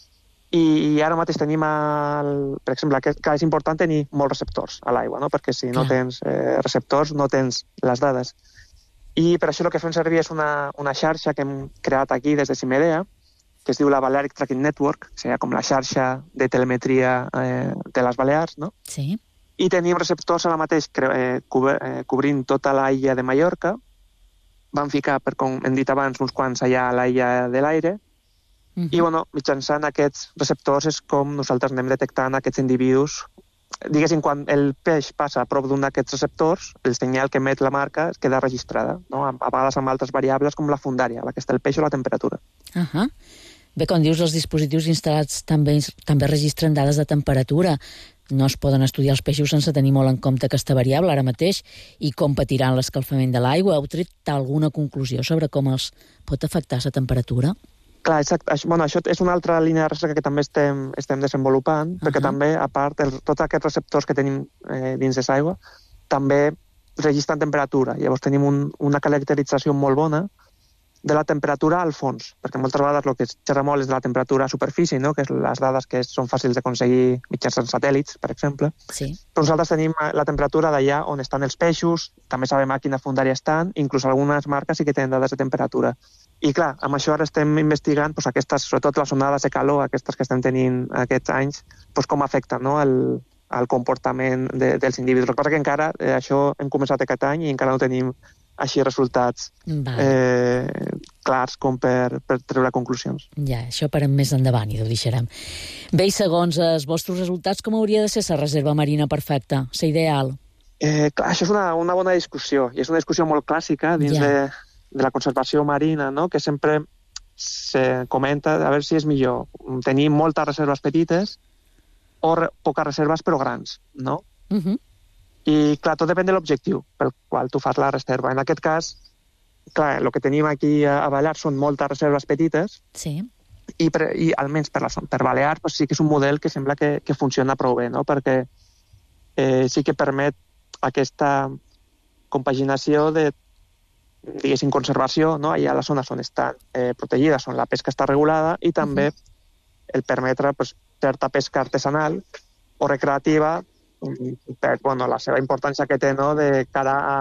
[SPEAKER 9] I ara mateix tenim, el, per exemple, que, que és important tenir molts receptors a l'aigua, no? Perquè si no tens eh, receptors no tens les dades. I per això el que fem servir és una, una xarxa que hem creat aquí des de Cimedea, que es diu la Balearic Tracking Network, que seria com la xarxa de telemetria eh, de les Balears, no?
[SPEAKER 2] Sí.
[SPEAKER 9] I tenim receptors ara mateix eh, cobr eh, cobrint tota l'illa de Mallorca. Vam ficar, per com hem dit abans, uns quants allà a l'illa de l'Aire. Uh-huh. I bueno, mitjançant aquests receptors és com nosaltres anem detectant aquests individus. Diguéssim, quan el peix passa a prop d'un d'aquests receptors, el senyal que emet la marca es queda registrada, no? A vegades amb altres variables com la fundària, la que està el peix o la temperatura.
[SPEAKER 2] Uh-huh. Bé, com dius, els dispositius instal·lats també, també registren dades de temperatura. No es poden estudiar els peixos sense tenir molt en compte aquesta variable ara mateix i com patiran l'escalfament de l'aigua. Heu tret alguna conclusió sobre com els pot afectar la temperatura?
[SPEAKER 9] Clar, exacte. Bueno, això és una altra línia de recerca que també estem, estem desenvolupant, uh-huh. perquè també, a part, el, tots aquests receptors que tenim eh, dins de l'aigua, també registren temperatura. Llavors tenim un, una caracterització molt bona de la temperatura al fons, perquè moltes vegades el que es xerra molt és de la temperatura a superfície, no? Que és les dades que són fàcils d'aconseguir mitjançant satèl·lits, per exemple.
[SPEAKER 2] Sí.
[SPEAKER 9] Però nosaltres tenim la temperatura d'allà on estan els peixos, també sabem a quina fundària estan, inclús algunes marques sí que tenen dades de temperatura. I clar, amb això ara estem investigant doncs, aquestes, sobretot les onades de calor, aquestes que estem tenint aquests anys, doncs, com afecten, no? el, el comportament de, dels individus. El que passa que encara eh, això hem començat aquest any i encara no tenim així resultats eh, clars com per, per treure conclusions.
[SPEAKER 2] Ja, això per més endavant i ho deixarem. Bé, i segons els vostres resultats, com hauria de ser la reserva marina perfecta, la ideal?
[SPEAKER 9] Eh, clar, això és una, una bona discussió, i és una discussió molt clàssica dins ja. de, de la conservació marina, no? Que sempre se comenta a veure si és millor tenir moltes reserves petites o re, poques reserves però grans, no?
[SPEAKER 2] Uh-huh.
[SPEAKER 9] I, clar, tot depèn de l'objectiu pel qual tu fas la reserva. En aquest cas, clar, el que tenim aquí a Balears són moltes reserves petites,
[SPEAKER 2] sí.
[SPEAKER 9] i, per, i almenys per, la, per Balears pues, sí que és un model que sembla que, que funciona prou bé, no? Perquè eh, sí que permet aquesta compaginació de, diguéssim, conservació, no? Allà a les zones on estan eh, protegides, on la pesca està regulada, i també uh-huh. el permetre pues, certa pesca artesanal o recreativa per bueno, la seva importància que té, no? De cara a,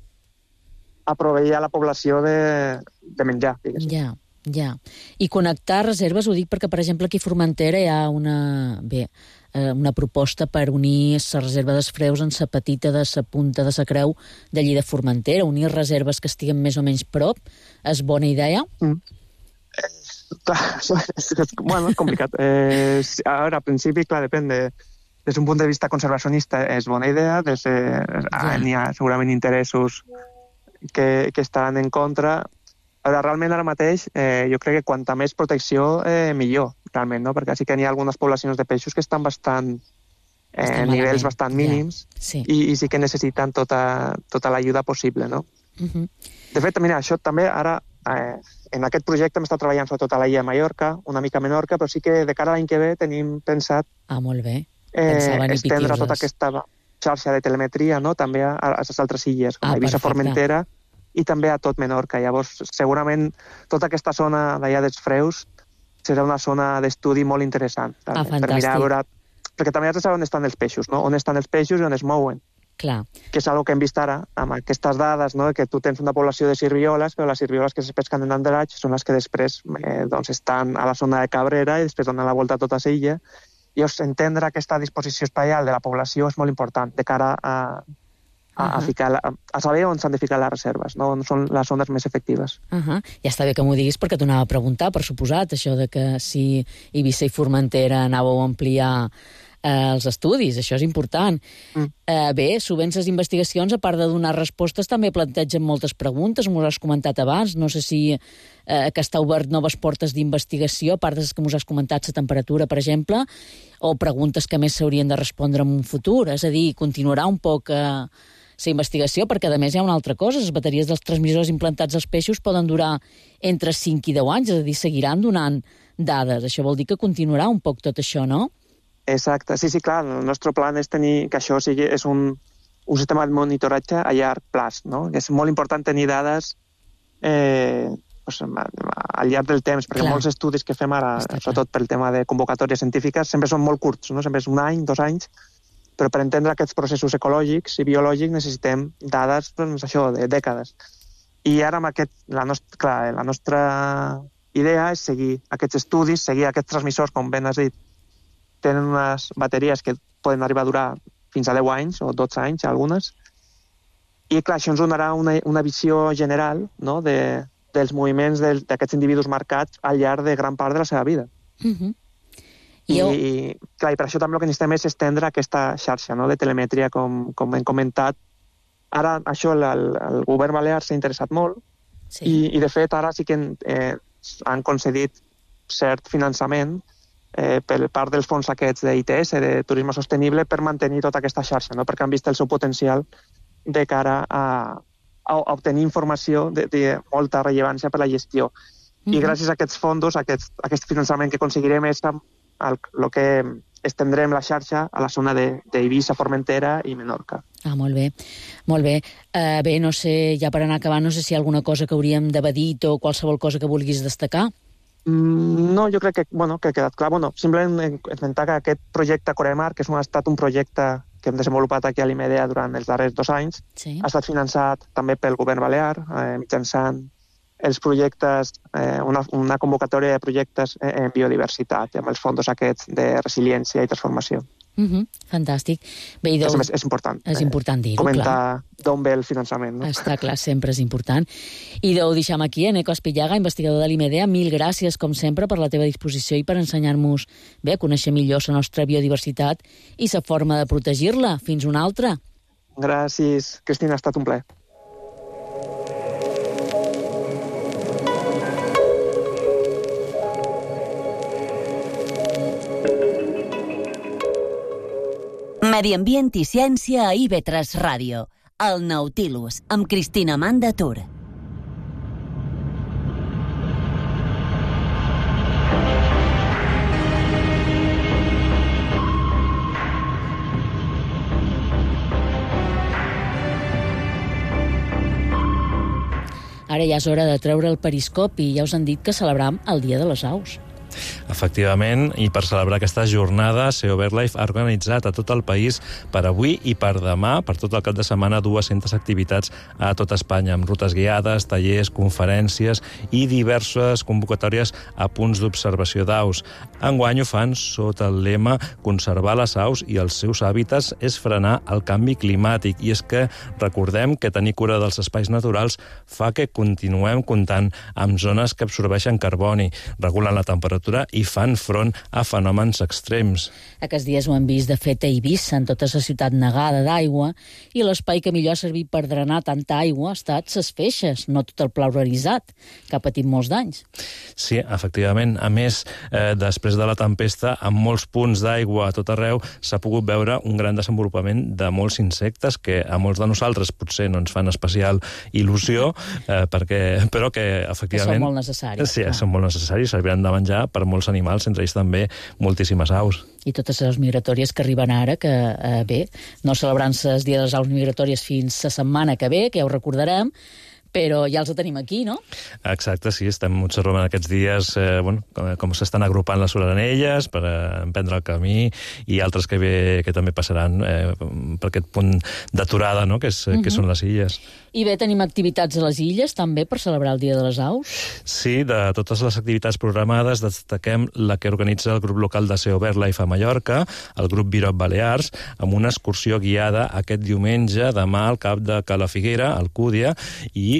[SPEAKER 9] a proveir a la població de, de menjar. Diguéssim.
[SPEAKER 2] Ja, ja. I connectar reserves, ho dic perquè, per exemple, aquí a Formentera hi ha una, bé, una proposta per unir la reserva dels Freus en la petita de la punta de la creu d'allí de Formentera, unir reserves que estiguen més o menys prop. És bona idea?
[SPEAKER 9] Mm. Eh, clar, és, és, bueno, és complicat. Eh, a veure, al principi, clar, depèn de... Des d'un punt de vista conservacionista és bona idea, des de, ja. N'hi ha segurament interessos que, que estan en contra. Ara, realment ara mateix eh, jo crec que quanta més protecció eh, millor, realment, no? Perquè sí que n'hi ha algunes poblacions de peixos que estan bastant eh, en nivells bastant mínims
[SPEAKER 2] ja. Sí.
[SPEAKER 9] I, i sí que necessiten tota, tota l'ajuda possible, no?
[SPEAKER 2] Uh-huh.
[SPEAKER 9] De fet, mira, això també ara eh, en aquest projecte hem estat treballant sobretot a l'illa de Mallorca, una mica a Menorca, però sí que de cara a l'any que ve tenim pensat
[SPEAKER 2] ah, molt bé.
[SPEAKER 9] Eh, estendre tota aquesta xarxa de telemetria, no? També a, a les altres illes, com ah, a Eivissa, Formentera i també a tot Menorca. Llavors, segurament tota aquesta zona d'allà dels Freus serà una zona d'estudi molt interessant.
[SPEAKER 2] Ah,
[SPEAKER 9] per mirar a veure... Perquè també has de saber on estan els peixos, no? On estan els peixos i on es mouen.
[SPEAKER 2] Clar.
[SPEAKER 9] Que és una que hem vist ara, amb aquestes dades, no? Que tu tens una població de sirvioles, però les sirvioles que se pesquen en Andratx són les que després eh, doncs estan a la zona de Cabrera i després donen la volta a tota l'illa. I entendre aquesta disposició espaial de la població és molt important de cara a, a, uh-huh. a, ficar la, a saber on s'han de ficar les reserves, no? On són les zones més efectives.
[SPEAKER 2] Uh-huh. Ja està bé que m'ho diguis perquè t'ho anava a preguntar, per suposat, això de que si Eivissa i Formentera anàveu a ampliar eh, els estudis, això és important. Mm. Eh, bé, sovint les investigacions, a part de donar respostes, també plantegen moltes preguntes, m'ho has comentat abans, no sé si eh, que està obert noves portes d'investigació, a part de les que m'ho has comentat, la temperatura, per exemple, o preguntes que més s'haurien de respondre en un futur, és a dir, continuarà un poc eh, la investigació, perquè a més hi ha una altra cosa, les bateries dels transmissors implantats als peixos poden durar entre cinc i deu anys, és a dir, seguiran donant dades. Això vol dir que continuarà un poc tot això, no?
[SPEAKER 9] Exacte, sí, sí, clar, el nostre plan és tenir que això sigui és un, un sistema de monitoratge a llarg plaç, no? És molt important tenir dades eh, pues, al llarg del temps, perquè clar, molts estudis que fem ara, Està sobretot clar. pel tema de convocatòries científiques, sempre són molt curts, no? Sempre és un any, dos anys, però per entendre aquests processos ecològics i biològics necessitem dades, doncs, això, de dècades. I ara amb aquest, la, nost clar, la nostra idea és seguir aquests estudis, seguir aquests transmissors, com ben has dit, tenen unes bateries que poden arribar a durar fins a deu anys o dotze anys, algunes, i clar, això ens donarà una, una visió general, no?, de, dels moviments d'aquests individus marcats al llarg de gran part de la seva vida.
[SPEAKER 2] Uh-huh.
[SPEAKER 9] I, jo... I, clar, i per això també el que necessitem és estendre aquesta xarxa, no?, de telemetria, com, com hem comentat. Ara això el, el govern balear s'ha interessat molt, sí. i, i de fet ara sí que eh, han concedit cert finançament eh, per part dels fons aquests d'I T S, de turisme sostenible, per mantenir tota aquesta xarxa, no?, perquè han vist el seu potencial de cara a, a obtenir informació de, de molta rellevància per la gestió. Mm-hmm. I gràcies a aquests fons, a aquest, a aquest finançament que aconseguirem és el, el que estendrem la xarxa a la zona d'Eivissa, Formentera i Menorca.
[SPEAKER 2] Ah, molt bé, molt bé. Uh, bé, no sé, ja per anar acabant, no sé si hi ha alguna cosa que hauríem d'haver dit o qualsevol cosa que vulguis destacar.
[SPEAKER 9] Mm, no, jo crec que, bueno, que ha quedat clar. Bueno, simplement esmentar que aquest projecte Coremar, que és un, ha estat un projecte que hem desenvolupat aquí a l'Imedea durant els darrers dos anys, sí. ha estat finançat també pel govern balear, eh, mitjançant els projectes, eh, una, una convocatòria de projectes en biodiversitat, amb els fons aquests de resiliència i transformació.
[SPEAKER 2] Uh-huh. Fantàstic. Bé,
[SPEAKER 9] és, és, és important.
[SPEAKER 2] És important dir-ho,
[SPEAKER 9] comentar d'on ve el finançament. No?
[SPEAKER 2] Està clar, sempre és important. I ho deixem aquí, en Eco Espillaga, investigador de l'Imedea. Mil gràcies, com sempre, per la teva disposició i per ensenyar-nos bé a conèixer millor la nostra biodiversitat i la forma de protegir-la. Fins una altra.
[SPEAKER 9] Gràcies, Cristina, ha estat un plaer.
[SPEAKER 4] Medi Ambient i Ciència a I V tres Ràdio. El Nautilus, amb Cristina Manda Tur.
[SPEAKER 2] Ara ja és hora de treure el periscopi. Ja us han dit que celebram el Dia de les Aus.
[SPEAKER 3] Efectivament, i per celebrar aquesta jornada, C E O BirdLife ha organitzat a tot el país per avui i per demà, per tot el cap de setmana, dues-centes activitats a tot Espanya, amb rutes guiades, tallers, conferències i diverses convocatòries a punts d'observació d'aus. Enguany ho fan sota el lema "Conservar les aus i els seus hàbitats és frenar el canvi climàtic". I és que recordem que tenir cura dels espais naturals fa que continuem comptant amb zones que absorbeixen carboni, regulen la temperatura i fan front a fenòmens extrems.
[SPEAKER 2] Aquests dies ho hem vist, de fet, a Eivissa, en tota la ciutat negada d'aigua, i l'espai que millor ha servit per drenar tanta aigua ha estat ses feixes, no tot el pla urbanitzat, que ha patit molts danys.
[SPEAKER 3] Sí, efectivament. A més, eh, després de la tempesta, en molts punts d'aigua a tot arreu s'ha pogut veure un gran desenvolupament de molts insectes que a molts de nosaltres potser no ens fan especial il·lusió, eh, perquè, però que efectivament...
[SPEAKER 2] Que són molt necessaris.
[SPEAKER 3] Sí, ah. són molt necessaris, serviran de menjar per molts animals, entre ells també moltíssimes aus.
[SPEAKER 2] I totes les migratòries que arriben ara, que eh, bé, no celebrant el Dia de les Aus migratòries fins la setmana que ve, que ja ho recordarem, però ja els tenim aquí, no?
[SPEAKER 3] Exacte, sí, estem observant aquests dies eh, bueno, com, com s'estan agrupant les orenelles per eh, emprendre el camí, i altres que, ve, que també passaran eh, per aquest punt d'aturada, no?, que, és, uh-huh. que són les illes.
[SPEAKER 2] I bé, tenim activitats a les illes, també, per celebrar el Dia de les Aus?
[SPEAKER 3] Sí, de totes les activitats programades destaquem la que organitza el grup local de C E O BirdLife a Mallorca, el grup Virop Balears, amb una excursió guiada aquest diumenge, demà, al cap de Calafiguera, Alcúdia, i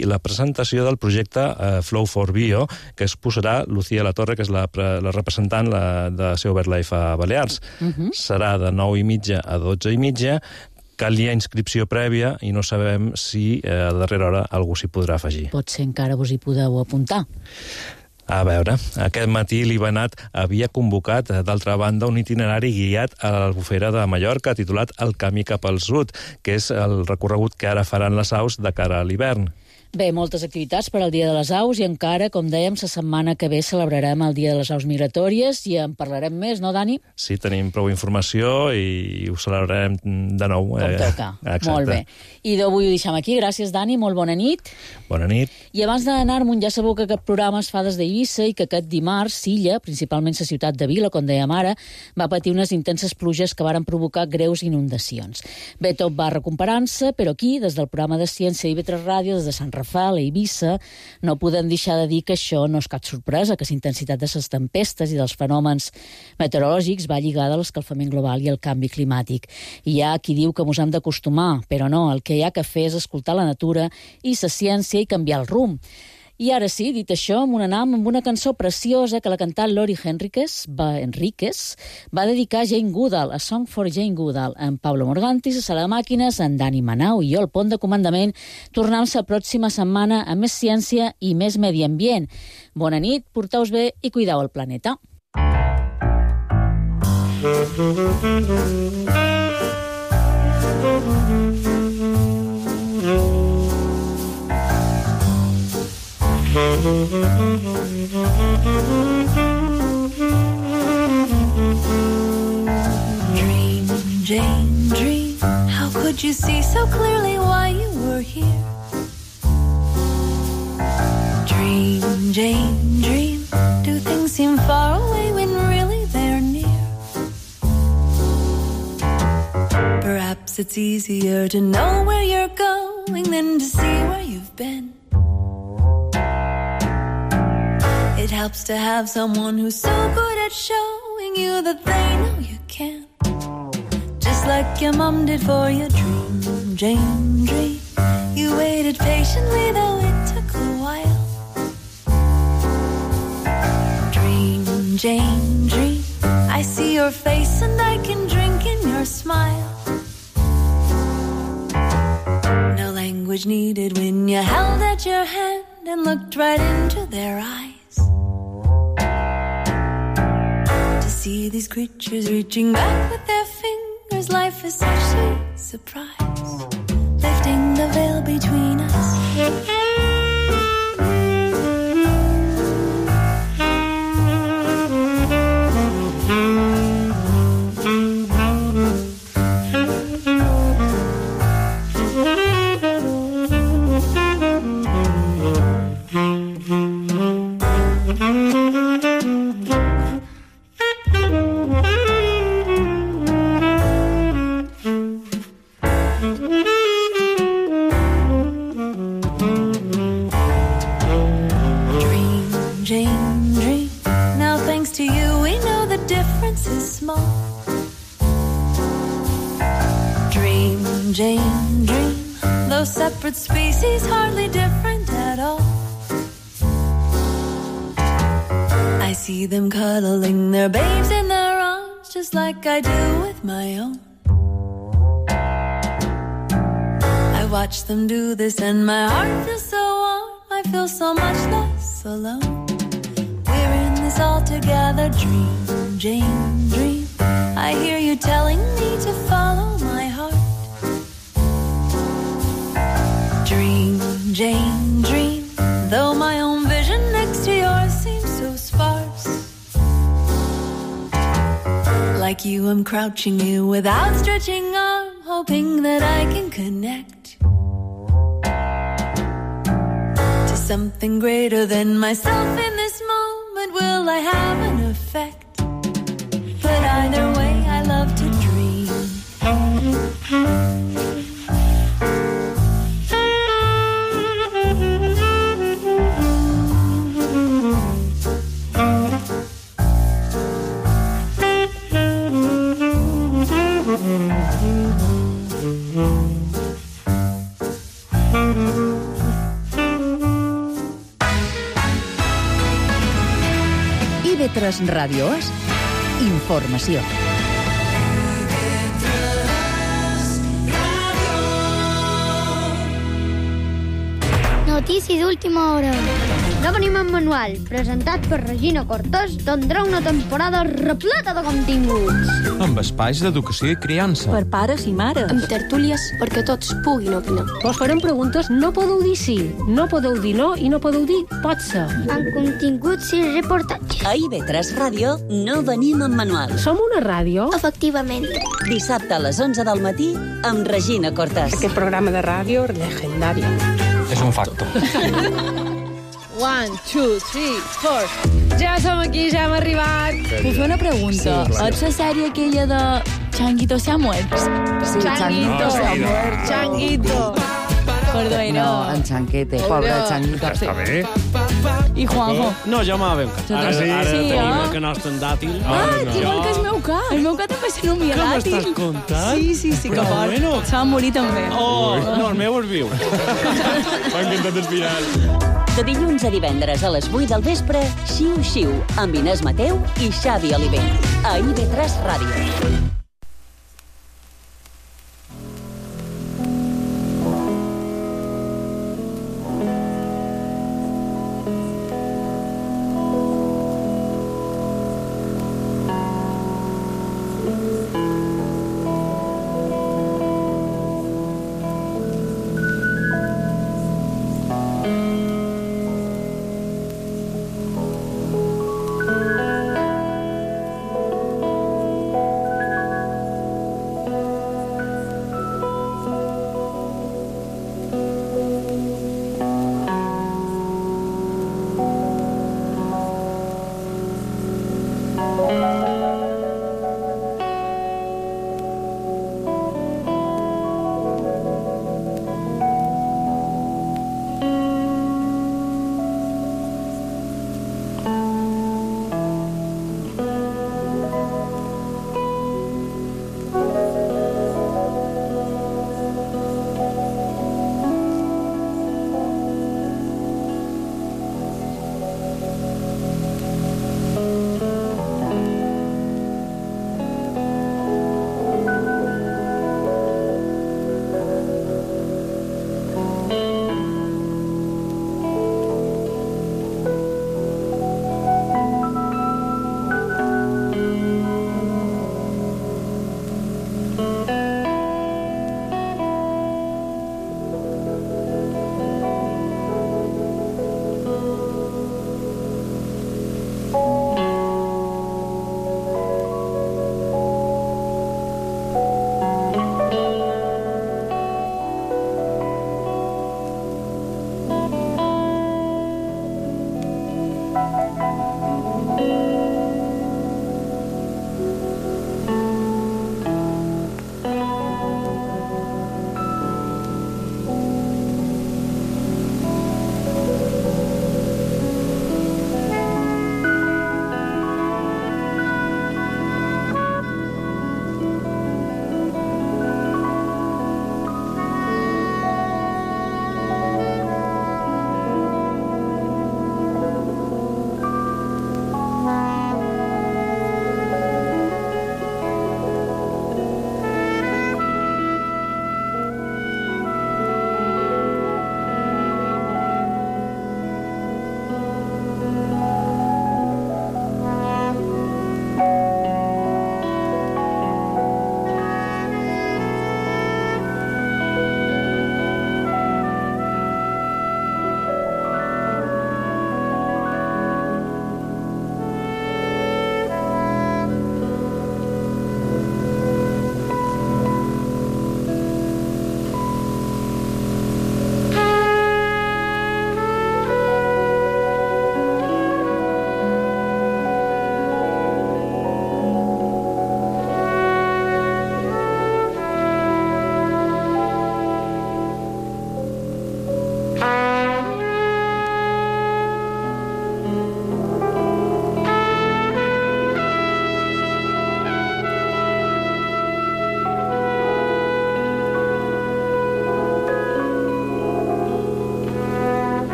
[SPEAKER 3] i la presentació del projecte eh, Flow for Bio, que exposarà Lucía Latorre, que és la, la representant la, de Seu BirdLife a Balears. Uh-huh. Serà de nou i mitja a dotze i mitja. Calia inscripció prèvia i no sabem si eh, a darrera hora algú s'hi podrà afegir.
[SPEAKER 2] Pot ser encara vos hi podeu apuntar.
[SPEAKER 3] A veure, aquest matí l'Ibanat havia convocat, d'altra banda, un itinerari guiat a l'Albufera de Mallorca, titulat El camí cap al sud, que és el recorregut que ara faran les aus de cara a l'hivern.
[SPEAKER 2] Bé, moltes activitats per al Dia de les Aus i encara, com dèiem, la setmana que ve celebrarem el Dia de les Aus Migratòries i en parlarem més, no, Dani?
[SPEAKER 3] Sí, tenim prou informació i ho celebrarem de nou.
[SPEAKER 2] Com eh, toca.
[SPEAKER 3] Exacte.
[SPEAKER 2] Molt bé. I d'avui ho deixem aquí. Gràcies, Dani. Molt bona nit.
[SPEAKER 3] Bona nit.
[SPEAKER 2] I abans d'anar-me'n, ja sabeu que aquest programa es fa des d'Eivissa i que aquest dimarts, Silla, principalment la ciutat de Vila, com dèiem ara, va patir unes intenses pluges que varen provocar greus inundacions. Bé, tot va recuperant-se, però aquí, des del programa de Ciència i I V tres Ràdio, des de Sant Rafal a Eivissa, no podem deixar de dir que això no és cap sorpresa, que la intensitat de les tempestes i dels fenòmens meteorològics va lligada a l'escalfament global i al canvi climàtic. I hi ha qui diu que mos hem d'acostumar, però no, el que hi ha que fer és escoltar la natura i la ciència i canviar el rumb. I ara sí, dit això, m'ho anam amb una cançó preciosa que la cantant Lori Henriquez va, Enríquez va dedicar a Jane Goodall, A Song for Jane Goodall, amb Pablo Morgantis, a Sala de Màquines, en Dani Manau i jo, al pont de comandament, tornem la pròxima setmana amb més ciència i més medi ambient. Bona nit, porteu-vos bé i cuideu el planeta.
[SPEAKER 10] Dream, Jane, dream. How could you see so clearly why you were here? Dream, Jane, dream. Do things seem far away when really they're near? Perhaps it's easier to know where you're going than to see where you've been. It helps to have someone who's so good at showing you that they know you can. Just like your mom did for your dream, Jane, dream. You waited patiently though it took a while. Dream, Jane, dream. I see your face and I can drink in your smile. No language needed when you held out your hand and looked right into their eyes. See these creatures reaching back with their fingers. Life is such sweet surprise, lifting the veil between us. Jane, dream. Those separate species hardly different at all. I see them cuddling their babes in their arms, just like I do with my own. I watch them do this and my heart feels so warm. I feel so much less alone. We're in this all together. Dream, Jane, dream. I hear you telling me to follow my heart. Dream, Jane, dream. Though my own vision next to yours seems so sparse. Like you, I'm crouching here with outstretching arm, hoping that I can connect to something greater than myself in this moment. Will I have an effect? But either way, I love to dream.
[SPEAKER 4] tres Ràdio és informació.
[SPEAKER 11] Notícies d'última hora. No venim en manual, presentat per Regina Cortés, tindrà una temporada repleta de continguts.
[SPEAKER 12] Amb espais d'educació i criança.
[SPEAKER 13] Per pares i mares.
[SPEAKER 11] Amb tertúlies perquè tots puguin opinar.
[SPEAKER 13] Vos farem preguntes, no podeu dir sí, no podeu dir no i no podeu dir pot ser.
[SPEAKER 11] Amb continguts i reportatges.
[SPEAKER 4] A I B tres Ràdio no venim en manual.
[SPEAKER 13] Som una ràdio?
[SPEAKER 11] Efectivament.
[SPEAKER 4] Dissabte a les onze del matí amb Regina Cortés.
[SPEAKER 13] Aquest programa de ràdio legendari.
[SPEAKER 12] És un facto.
[SPEAKER 14] One, two, three, four. Ja som aquí, ja hem arribat.
[SPEAKER 15] Puc fer una pregunta? Sí, ets la sèrie aquella de Changuito se ha muerto?
[SPEAKER 14] Sí, Changuito se ha muerto. Changuito.
[SPEAKER 15] Perdó, no,
[SPEAKER 16] en Chanquete, pobre Changuito.
[SPEAKER 12] Està bé.
[SPEAKER 15] I Juanjo?
[SPEAKER 17] No, jo m'ha ben cat.
[SPEAKER 15] Ara sí,
[SPEAKER 17] ara
[SPEAKER 15] sí,
[SPEAKER 17] tenim
[SPEAKER 15] eh?
[SPEAKER 17] el que nostre en dàtil.
[SPEAKER 15] Ah, igual que el meu cat. El meu cat també se nomia
[SPEAKER 17] Què
[SPEAKER 15] dàtil.
[SPEAKER 17] m'estàs contant?
[SPEAKER 15] Sí, sí, sí, que
[SPEAKER 17] Però
[SPEAKER 15] fort.
[SPEAKER 17] bueno.
[SPEAKER 15] Se va morir també.
[SPEAKER 17] Oh, no, el meu és viu. M'ha encantat el final.
[SPEAKER 4] De dilluns a divendres a les vuit del vespre, Xiu Xiu, amb Inés Mateu i Xavi Oliver. A I B tres Ràdio.